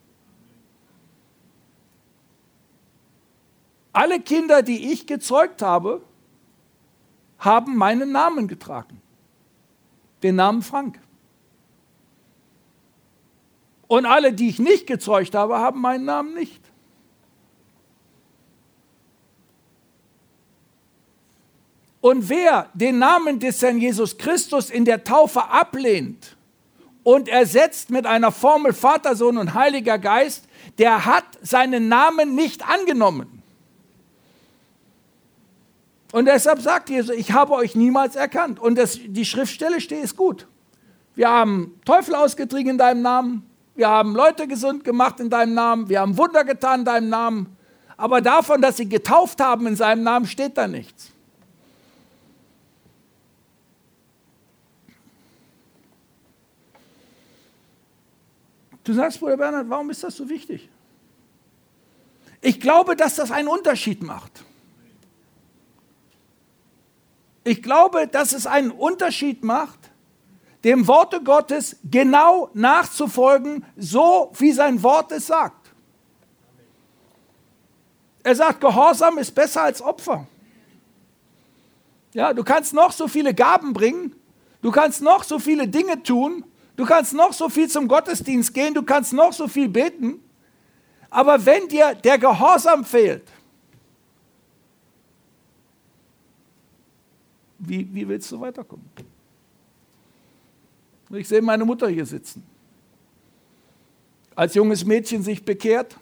[SPEAKER 1] Alle Kinder, die ich gezeugt habe, haben meinen Namen getragen. Den Namen Frank. Und alle, die ich nicht gezeugt habe, haben meinen Namen nicht. Und wer den Namen des Herrn Jesus Christus in der Taufe ablehnt und ersetzt mit einer Formel Vater, Sohn und Heiliger Geist, der hat seinen Namen nicht angenommen. Und deshalb sagt Jesus, ich habe euch niemals erkannt. Und die Schriftstelle steht, ist gut. Wir haben Teufel ausgetrieben in deinem Namen. Wir haben Leute gesund gemacht in deinem Namen. Wir haben Wunder getan in deinem Namen. Aber davon, dass sie getauft haben in seinem Namen, steht da nichts. Du sagst, Bruder Bernhard, warum ist das so wichtig? Ich glaube, dass das einen Unterschied macht. Ich glaube, dass es einen Unterschied macht, dem Worte Gottes genau nachzufolgen, so wie sein Wort es sagt. Er sagt, Gehorsam ist besser als Opfer. Ja, du kannst noch so viele Gaben bringen, du kannst noch so viele Dinge tun, du kannst noch so viel zum Gottesdienst gehen, du kannst noch so viel beten, aber wenn dir der Gehorsam fehlt, wie willst du weiterkommen? Ich sehe meine Mutter hier sitzen. Als junges Mädchen sich bekehrt,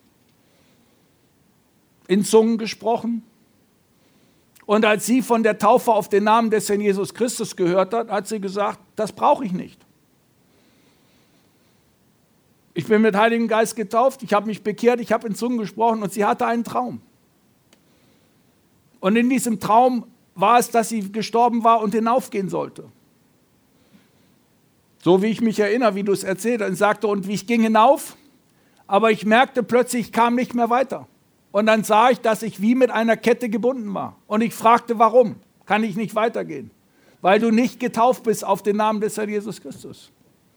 [SPEAKER 1] in Zungen gesprochen. Und als sie von der Taufe auf den Namen des Herrn Jesus Christus gehört hat, hat sie gesagt, das brauche ich nicht. Ich bin mit Heiligen Geist getauft, ich habe mich bekehrt, ich habe in Zungen gesprochen und sie hatte einen Traum. Und in diesem Traum war es, dass sie gestorben war und hinaufgehen sollte. So wie ich mich erinnere, wie du es erzählt hast. Und sagte, und ich ging hinauf, aber ich merkte plötzlich, ich kam nicht mehr weiter. Und dann sah ich, dass ich wie mit einer Kette gebunden war. Und ich fragte, warum? Kann ich nicht weitergehen? Weil du nicht getauft bist auf den Namen des Herrn Jesus Christus.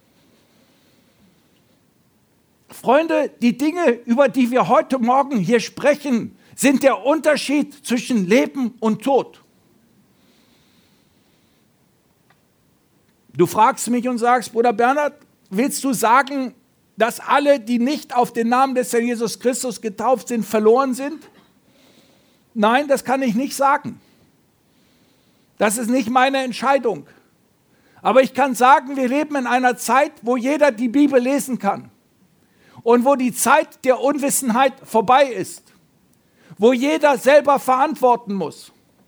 [SPEAKER 1] Freunde, die Dinge, über die wir heute Morgen hier sprechen, sind der Unterschied zwischen Leben und Tod. Du fragst mich und sagst, Bruder Bernhard, willst du sagen, dass alle, die nicht auf den Namen des Herrn Jesus Christus getauft sind, verloren sind? Nein, das kann ich nicht sagen. Das ist nicht meine Entscheidung. Aber ich kann sagen, wir leben in einer Zeit, wo jeder die Bibel lesen kann und wo die Zeit der Unwissenheit vorbei ist, wo jeder selber verantworten muss.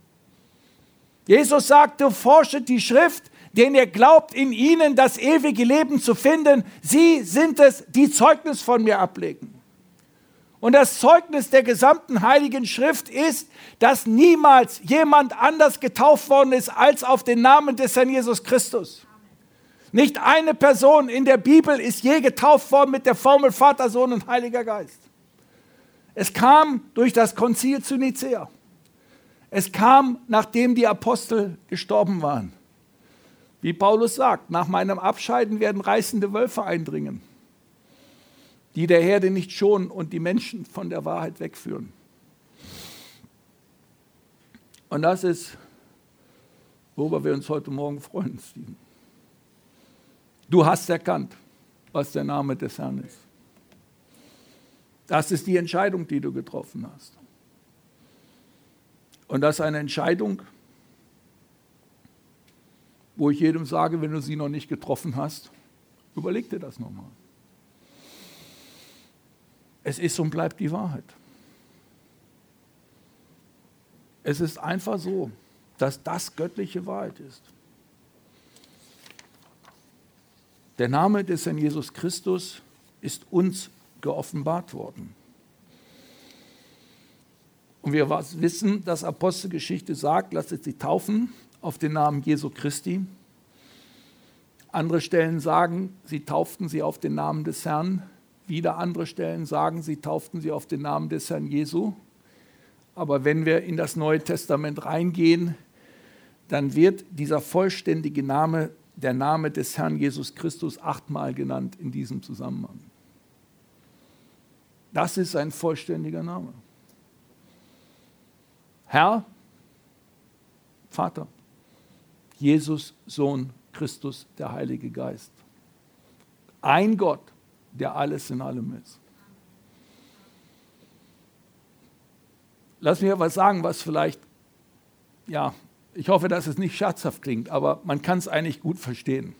[SPEAKER 1] Jesus sagte, forschet die Schrift, denn ihr glaubt in ihnen das ewige Leben zu finden. Sie sind es, die Zeugnis von mir ablegen. Und das Zeugnis der gesamten Heiligen Schrift ist, dass niemals jemand anders getauft worden ist als auf den Namen des Herrn Jesus Christus. Nicht eine Person in der Bibel ist je getauft worden mit der Formel Vater, Sohn und Heiliger Geist. Es kam durch das Konzil zu Nicäa. Es kam, nachdem die Apostel gestorben waren. Wie Paulus sagt, nach meinem Abscheiden werden reißende Wölfe eindringen, die der Herde nicht schonen und die Menschen von der Wahrheit wegführen. Und das ist, worüber wir uns heute Morgen freuen, Steven. Du hast erkannt, was der Name des Herrn ist. Das ist die Entscheidung, die du getroffen hast. Und das ist eine Entscheidung, wo ich jedem sage, wenn du sie noch nicht getroffen hast, überleg dir das nochmal. Es ist und bleibt die Wahrheit. Es ist einfach so, dass das göttliche Wahrheit ist. Der Name des Herrn Jesus Christus ist uns geoffenbart worden. Und wir wissen, dass Apostelgeschichte sagt, lasst es sie taufen auf den Namen Jesu Christi. Andere Stellen sagen, sie tauften sie auf den Namen des Herrn. Wieder andere Stellen sagen, sie tauften sie auf den Namen des Herrn Jesu. Aber wenn wir in das Neue Testament reingehen, dann wird dieser vollständige Name, der Name des Herrn Jesus Christus, 8-mal genannt in diesem Zusammenhang. Das ist ein vollständiger Name. Herr, Vater, Jesus, Sohn, Christus, der Heilige Geist. Ein Gott, der alles in allem ist. Lass mich etwas sagen, was vielleicht, ja, ich hoffe, dass es nicht scherzhaft klingt, aber man kann es eigentlich gut verstehen.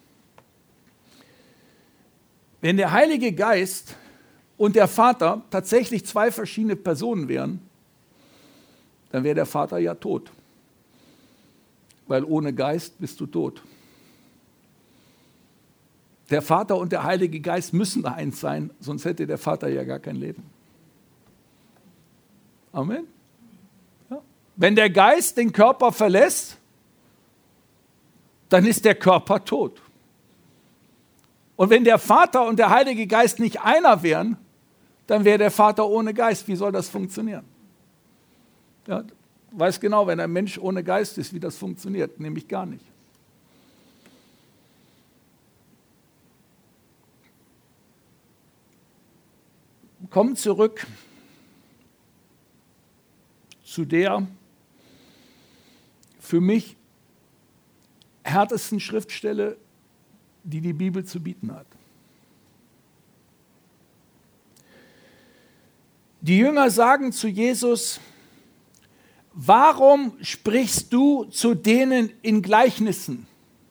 [SPEAKER 1] Wenn der Heilige Geist und der Vater tatsächlich zwei verschiedene Personen wären, dann wäre der Vater ja tot. Weil ohne Geist bist du tot. Der Vater und der Heilige Geist müssen eins sein, sonst hätte der Vater ja gar kein Leben. Amen. Ja. Wenn der Geist den Körper verlässt, dann ist der Körper tot. Und wenn der Vater und der Heilige Geist nicht einer wären, dann wäre der Vater ohne Geist. Wie soll das funktionieren? Ja, weiß genau, wenn ein Mensch ohne Geist ist, wie das funktioniert, nämlich gar nicht. Kommen zurück zu der für mich härtesten Schriftstelle, die die Bibel zu bieten hat. Die Jünger sagen zu Jesus, warum sprichst du zu denen in Gleichnissen?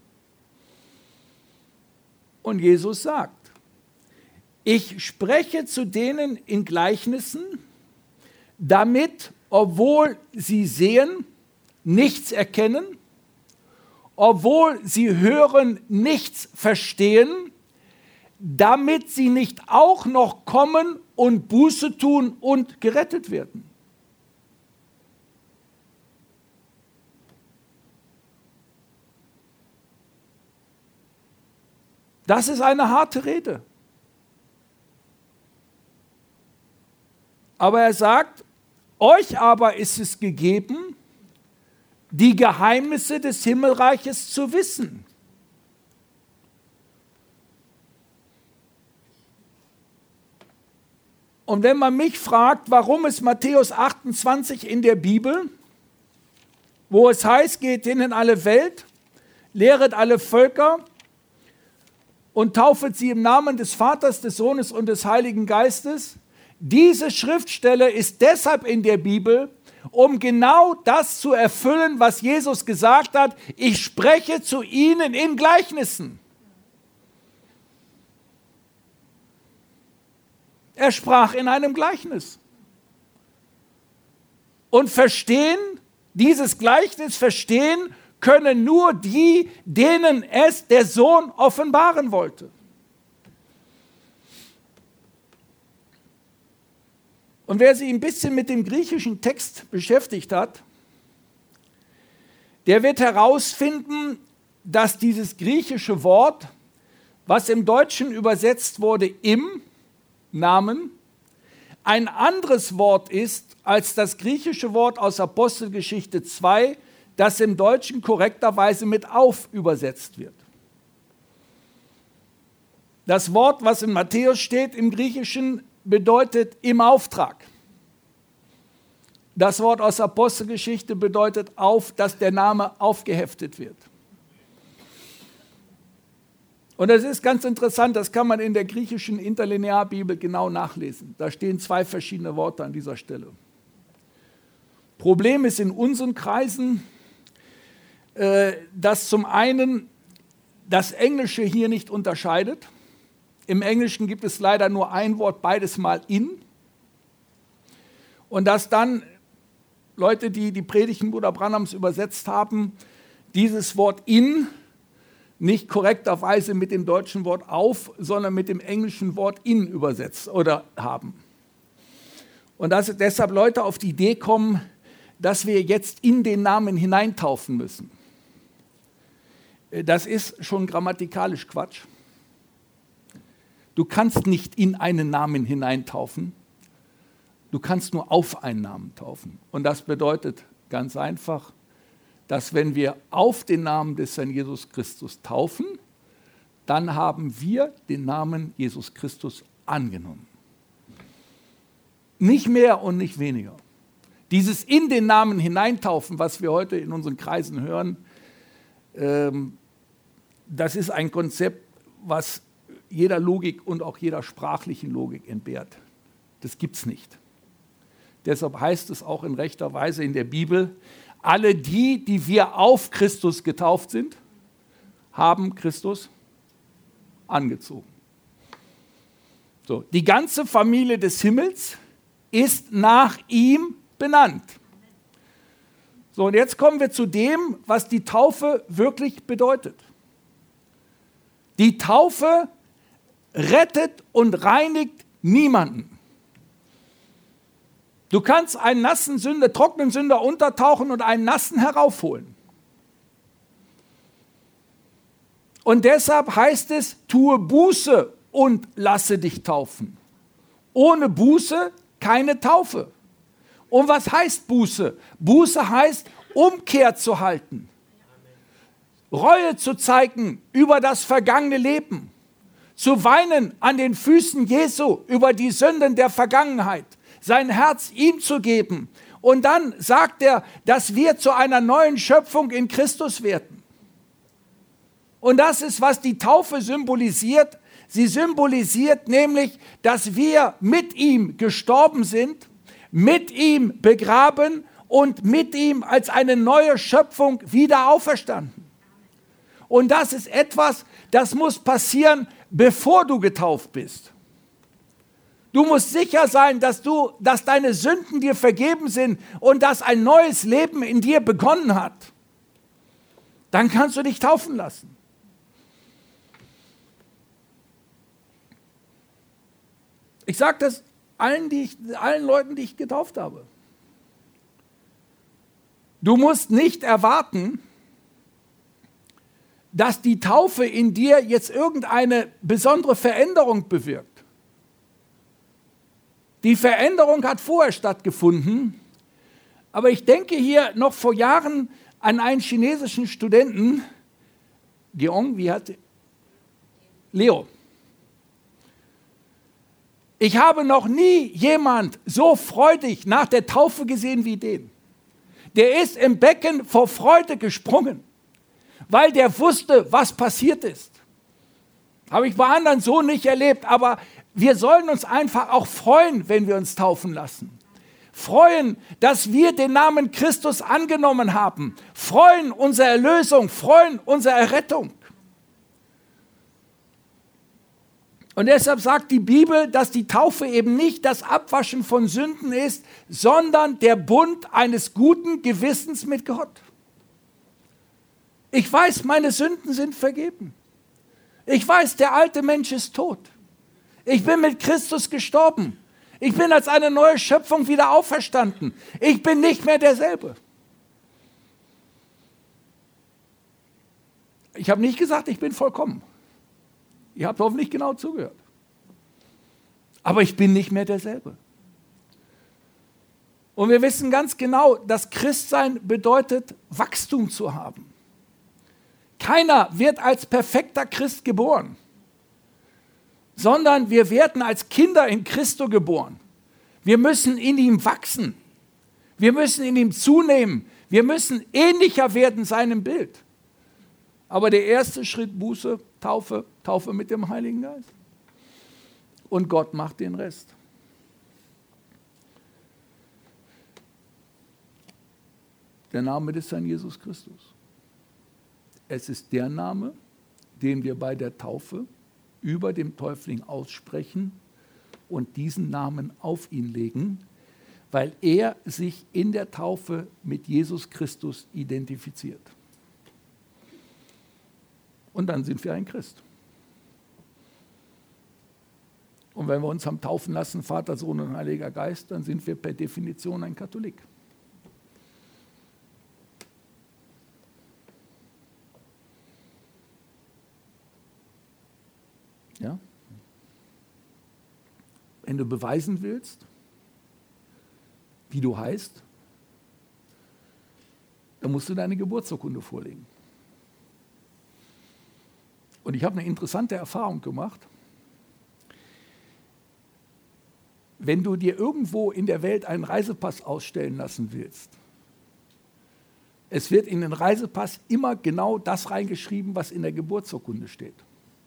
[SPEAKER 1] Und Jesus sagt, ich spreche zu denen in Gleichnissen, damit, obwohl sie sehen, nichts erkennen, obwohl sie hören, nichts verstehen, damit sie nicht auch noch kommen und Buße tun und gerettet werden. Das ist eine harte Rede. Aber er sagt, euch aber ist es gegeben, die Geheimnisse des Himmelreiches zu wissen. Und wenn man mich fragt, warum ist Matthäus 28 in der Bibel, wo es heißt, geht hin in alle Welt, lehret alle Völker und taufet sie im Namen des Vaters, des Sohnes und des Heiligen Geistes. Diese Schriftstelle ist deshalb in der Bibel, um genau das zu erfüllen, was Jesus gesagt hat: Ich spreche zu ihnen in Gleichnissen. Er sprach in einem Gleichnis. Und dieses Gleichnis verstehen können nur die, denen es der Sohn offenbaren wollte. Und wer sich ein bisschen mit dem griechischen Text beschäftigt hat, der wird herausfinden, dass dieses griechische Wort, was im Deutschen übersetzt wurde im Namen, ein anderes Wort ist als das griechische Wort aus Apostelgeschichte 2, das im Deutschen korrekterweise mit auf übersetzt wird. Das Wort, was in Matthäus steht im Griechischen, bedeutet im Auftrag. Das Wort aus Apostelgeschichte bedeutet dass der Name aufgeheftet wird. Und das ist ganz interessant, das kann man in der griechischen Interlinearbibel genau nachlesen. Da stehen 2 verschiedene Worte an dieser Stelle. Problem ist in unseren Kreisen, dass zum einen das Englische hier nicht unterscheidet. Im Englischen gibt es leider nur ein Wort, beides mal in. Und dass dann Leute, die die Predigten Bruder Branhams übersetzt haben, dieses Wort in nicht korrekterweise mit dem deutschen Wort auf, sondern mit dem englischen Wort in übersetzt oder haben. Und dass deshalb Leute auf die Idee kommen, dass wir jetzt in den Namen hineintaufen müssen. Das ist schon grammatikalisch Quatsch. Du kannst nicht in einen Namen hineintaufen, du kannst nur auf einen Namen taufen. Und das bedeutet ganz einfach, dass wenn wir auf den Namen des Herrn Jesus Christus taufen, dann haben wir den Namen Jesus Christus angenommen. Nicht mehr und nicht weniger. Dieses in den Namen hineintaufen, was wir heute in unseren Kreisen hören, das ist ein Konzept, was jeder Logik und auch jeder sprachlichen Logik entbehrt. Das gibt es nicht. Deshalb heißt es auch in rechter Weise in der Bibel, alle die wir auf Christus getauft sind, haben Christus angezogen. So, die ganze Familie des Himmels ist nach ihm benannt. So, und jetzt kommen wir zu dem, was die Taufe wirklich bedeutet. Die Taufe rettet und reinigt niemanden. Du kannst einen trockenen Sünder untertauchen und einen nassen heraufholen. Und deshalb heißt es, tue Buße und lasse dich taufen. Ohne Buße keine Taufe. Und was heißt Buße? Buße heißt, Umkehr zu halten. Reue zu zeigen über das vergangene Leben. Zu weinen an den Füßen Jesu über die Sünden der Vergangenheit. Sein Herz ihm zu geben. Und dann sagt er, dass wir zu einer neuen Schöpfung in Christus werden. Und das ist, was die Taufe symbolisiert. Sie symbolisiert nämlich, dass wir mit ihm gestorben sind, mit ihm begraben und mit ihm als eine neue Schöpfung wieder auferstanden. Und das ist etwas, das muss passieren, bevor du getauft bist. Du musst sicher sein, dass deine Sünden dir vergeben sind und dass ein neues Leben in dir begonnen hat. Dann kannst du dich taufen lassen. Ich sage das allen Leuten, die ich getauft habe. Du musst nicht erwarten, dass die Taufe in dir jetzt irgendeine besondere Veränderung bewirkt. Die Veränderung hat vorher stattgefunden, aber ich denke hier noch vor Jahren an einen chinesischen Studenten, Leo. Ich habe noch nie jemand so freudig nach der Taufe gesehen wie den. Der ist im Becken vor Freude gesprungen, weil der wusste, was passiert ist. Habe ich bei anderen so nicht erlebt, aber wir sollen uns einfach auch freuen, wenn wir uns taufen lassen. Freuen, dass wir den Namen Christus angenommen haben. Freuen unsere Erlösung, freuen unsere Errettung. Und deshalb sagt die Bibel, dass die Taufe eben nicht das Abwaschen von Sünden ist, sondern der Bund eines guten Gewissens mit Gott. Ich weiß, meine Sünden sind vergeben. Ich weiß, der alte Mensch ist tot. Ich bin mit Christus gestorben. Ich bin als eine neue Schöpfung wieder auferstanden. Ich bin nicht mehr derselbe. Ich habe nicht gesagt, ich bin vollkommen. Ihr habt hoffentlich genau zugehört. Aber ich bin nicht mehr derselbe. Und wir wissen ganz genau, dass Christsein bedeutet, Wachstum zu haben. Keiner wird als perfekter Christ geboren, sondern wir werden als Kinder in Christo geboren. Wir müssen in ihm wachsen. Wir müssen in ihm zunehmen. Wir müssen ähnlicher werden seinem Bild. Aber der erste Schritt, Buße, Taufe, Taufe mit dem Heiligen Geist. Und Gott macht den Rest. Der Name des Herrn Jesus Christus. Es ist der Name, den wir bei der Taufe über dem Täufling aussprechen und diesen Namen auf ihn legen, weil er sich in der Taufe mit Jesus Christus identifiziert. Und dann sind wir ein Christ. Und wenn wir uns haben taufen lassen, Vater, Sohn und Heiliger Geist, dann sind wir per Definition ein Katholik. Ja? Wenn du beweisen willst, wie du heißt, dann musst du deine Geburtsurkunde vorlegen. Und ich habe eine interessante Erfahrung gemacht. Wenn du dir irgendwo in der Welt einen Reisepass ausstellen lassen willst, es wird in den Reisepass immer genau das reingeschrieben, was in der Geburtsurkunde steht.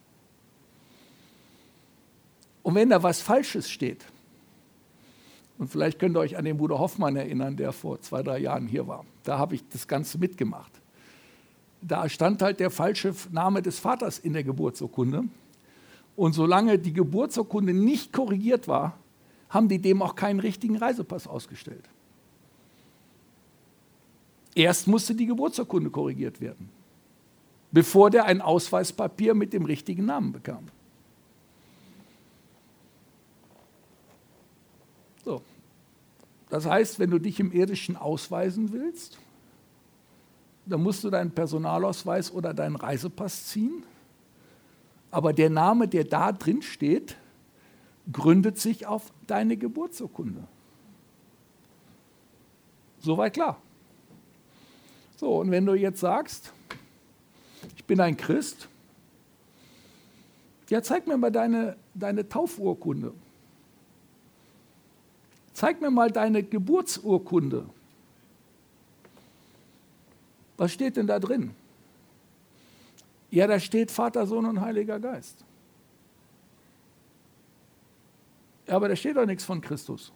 [SPEAKER 1] Und wenn da was Falsches steht, und vielleicht könnt ihr euch an den Bruder Hoffmann erinnern, der vor 2, 3 Jahren hier war, da habe ich das Ganze mitgemacht. Da stand halt der falsche Name des Vaters in der Geburtsurkunde. Und solange die Geburtsurkunde nicht korrigiert war, haben die dem auch keinen richtigen Reisepass ausgestellt. Erst musste die Geburtsurkunde korrigiert werden, bevor der ein Ausweispapier mit dem richtigen Namen bekam. So. Das heißt, wenn du dich im Irdischen ausweisen willst, dann musst du deinen Personalausweis oder deinen Reisepass ziehen. Aber der Name, der da drin steht, gründet sich auf deine Geburtsurkunde. Soweit klar. So, und wenn du jetzt sagst, ich bin ein Christ, ja, zeig mir mal deine Taufurkunde. Zeig mir mal deine Geburtsurkunde. Was steht denn da drin? Ja, da steht Vater, Sohn und Heiliger Geist. Ja, aber da steht doch nichts von Christus.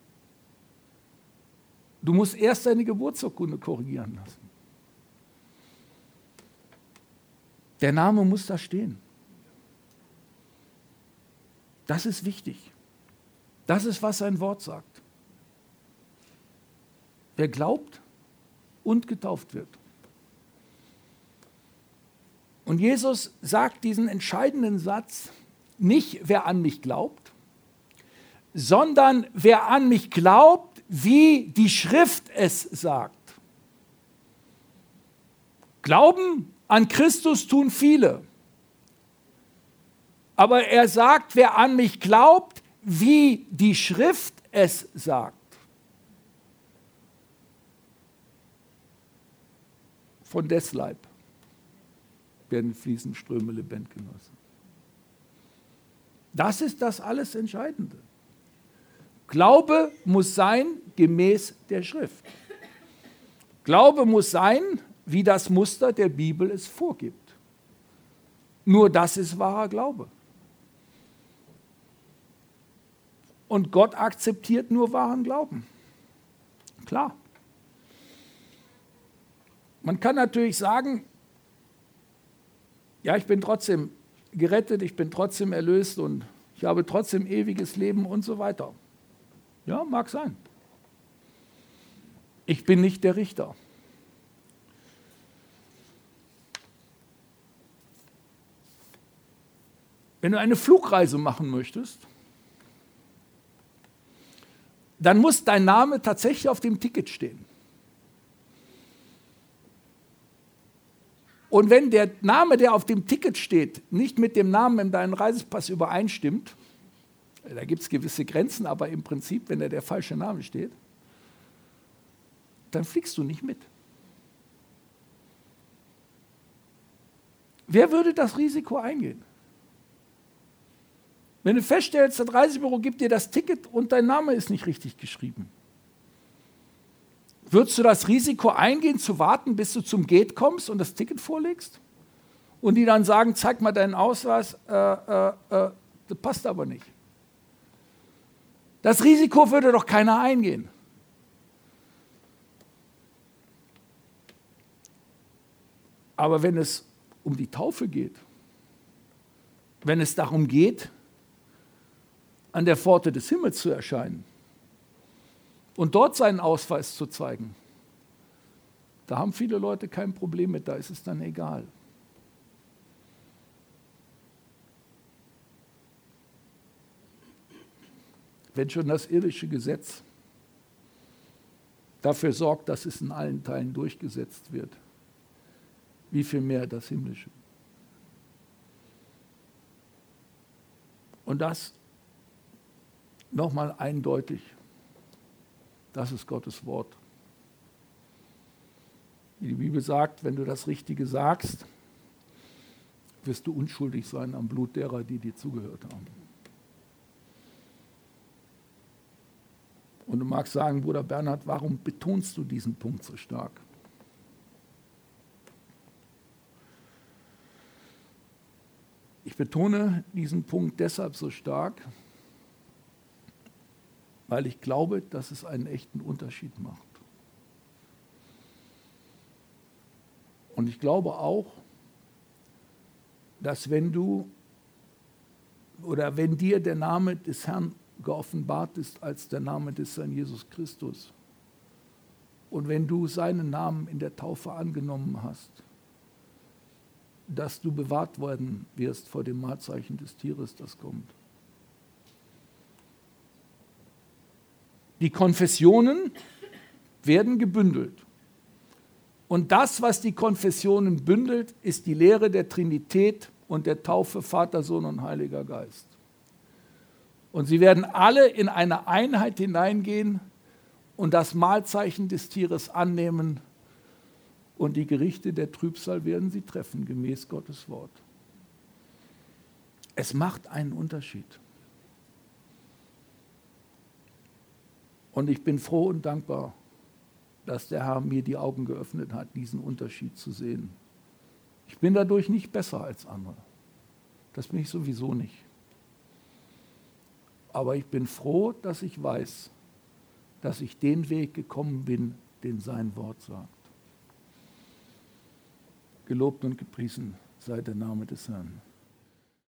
[SPEAKER 1] Du musst erst deine Geburtsurkunde korrigieren lassen. Der Name muss da stehen. Das ist wichtig. Das ist, was sein Wort sagt. Wer glaubt und getauft wird. Und Jesus sagt diesen entscheidenden Satz, nicht wer an mich glaubt, sondern wer an mich glaubt, wie die Schrift es sagt. Glauben an Christus tun viele. Aber er sagt, wer an mich glaubt, wie die Schrift es sagt. Von deshalb werden fließend Ströme lebendig genossen. Das ist das alles Entscheidende. Glaube muss sein gemäß der Schrift. Glaube muss sein, wie das Muster der Bibel es vorgibt. Nur das ist wahrer Glaube. Und Gott akzeptiert nur wahren Glauben. Klar. Man kann natürlich sagen, ja, ich bin trotzdem gerettet, ich bin trotzdem erlöst und ich habe trotzdem ewiges Leben und so weiter. Ja, mag sein. Ich bin nicht der Richter. Wenn du eine Flugreise machen möchtest, dann muss dein Name tatsächlich auf dem Ticket stehen. Und wenn der Name, der auf dem Ticket steht, nicht mit dem Namen in deinem Reisepass übereinstimmt, da gibt es gewisse Grenzen, aber im Prinzip, wenn da der falsche Name steht, dann fliegst du nicht mit. Wer würde das Risiko eingehen? Wenn du feststellst, das Reisebüro gibt dir das Ticket und dein Name ist nicht richtig geschrieben, würdest du das Risiko eingehen, zu warten, bis du zum Gate kommst und das Ticket vorlegst? Und die dann sagen, zeig mal deinen Ausweis, das passt aber nicht. Das Risiko würde doch keiner eingehen. Aber wenn es um die Taufe geht, wenn es darum geht, an der Pforte des Himmels zu erscheinen und dort seinen Ausweis zu zeigen, da haben viele Leute kein Problem mit, da ist es dann egal. Wenn schon das irdische Gesetz dafür sorgt, dass es in allen Teilen durchgesetzt wird, wie viel mehr das Himmlische. Und das nochmal eindeutig, das ist Gottes Wort. Wie die Bibel sagt, wenn du das Richtige sagst, wirst du unschuldig sein am Blut derer, die dir zugehört haben. Und du magst sagen, Bruder Bernhard, warum betonst du diesen Punkt so stark? Ich betone diesen Punkt deshalb so stark, weil ich glaube, dass es einen echten Unterschied macht. Und ich glaube auch, dass wenn du oder wenn dir der Name des Herrn geoffenbart ist als der Name des Herrn Jesus Christus und wenn du seinen Namen in der Taufe angenommen hast, dass du bewahrt werden wirst vor dem Malzeichen des Tieres, das kommt. Die Konfessionen werden gebündelt. Und das, was die Konfessionen bündelt, ist die Lehre der Trinität und der Taufe Vater, Sohn und Heiliger Geist. Und sie werden alle in eine Einheit hineingehen und das Mahlzeichen des Tieres annehmen und die Gerichte der Trübsal werden sie treffen, gemäß Gottes Wort. Es macht einen Unterschied. Und ich bin froh und dankbar, dass der Herr mir die Augen geöffnet hat, diesen Unterschied zu sehen. Ich bin dadurch nicht besser als andere. Das bin ich sowieso nicht. Aber ich bin froh, dass ich weiß, dass ich den Weg gekommen bin, den sein Wort sagt. Gelobt und gepriesen sei der Name des Herrn.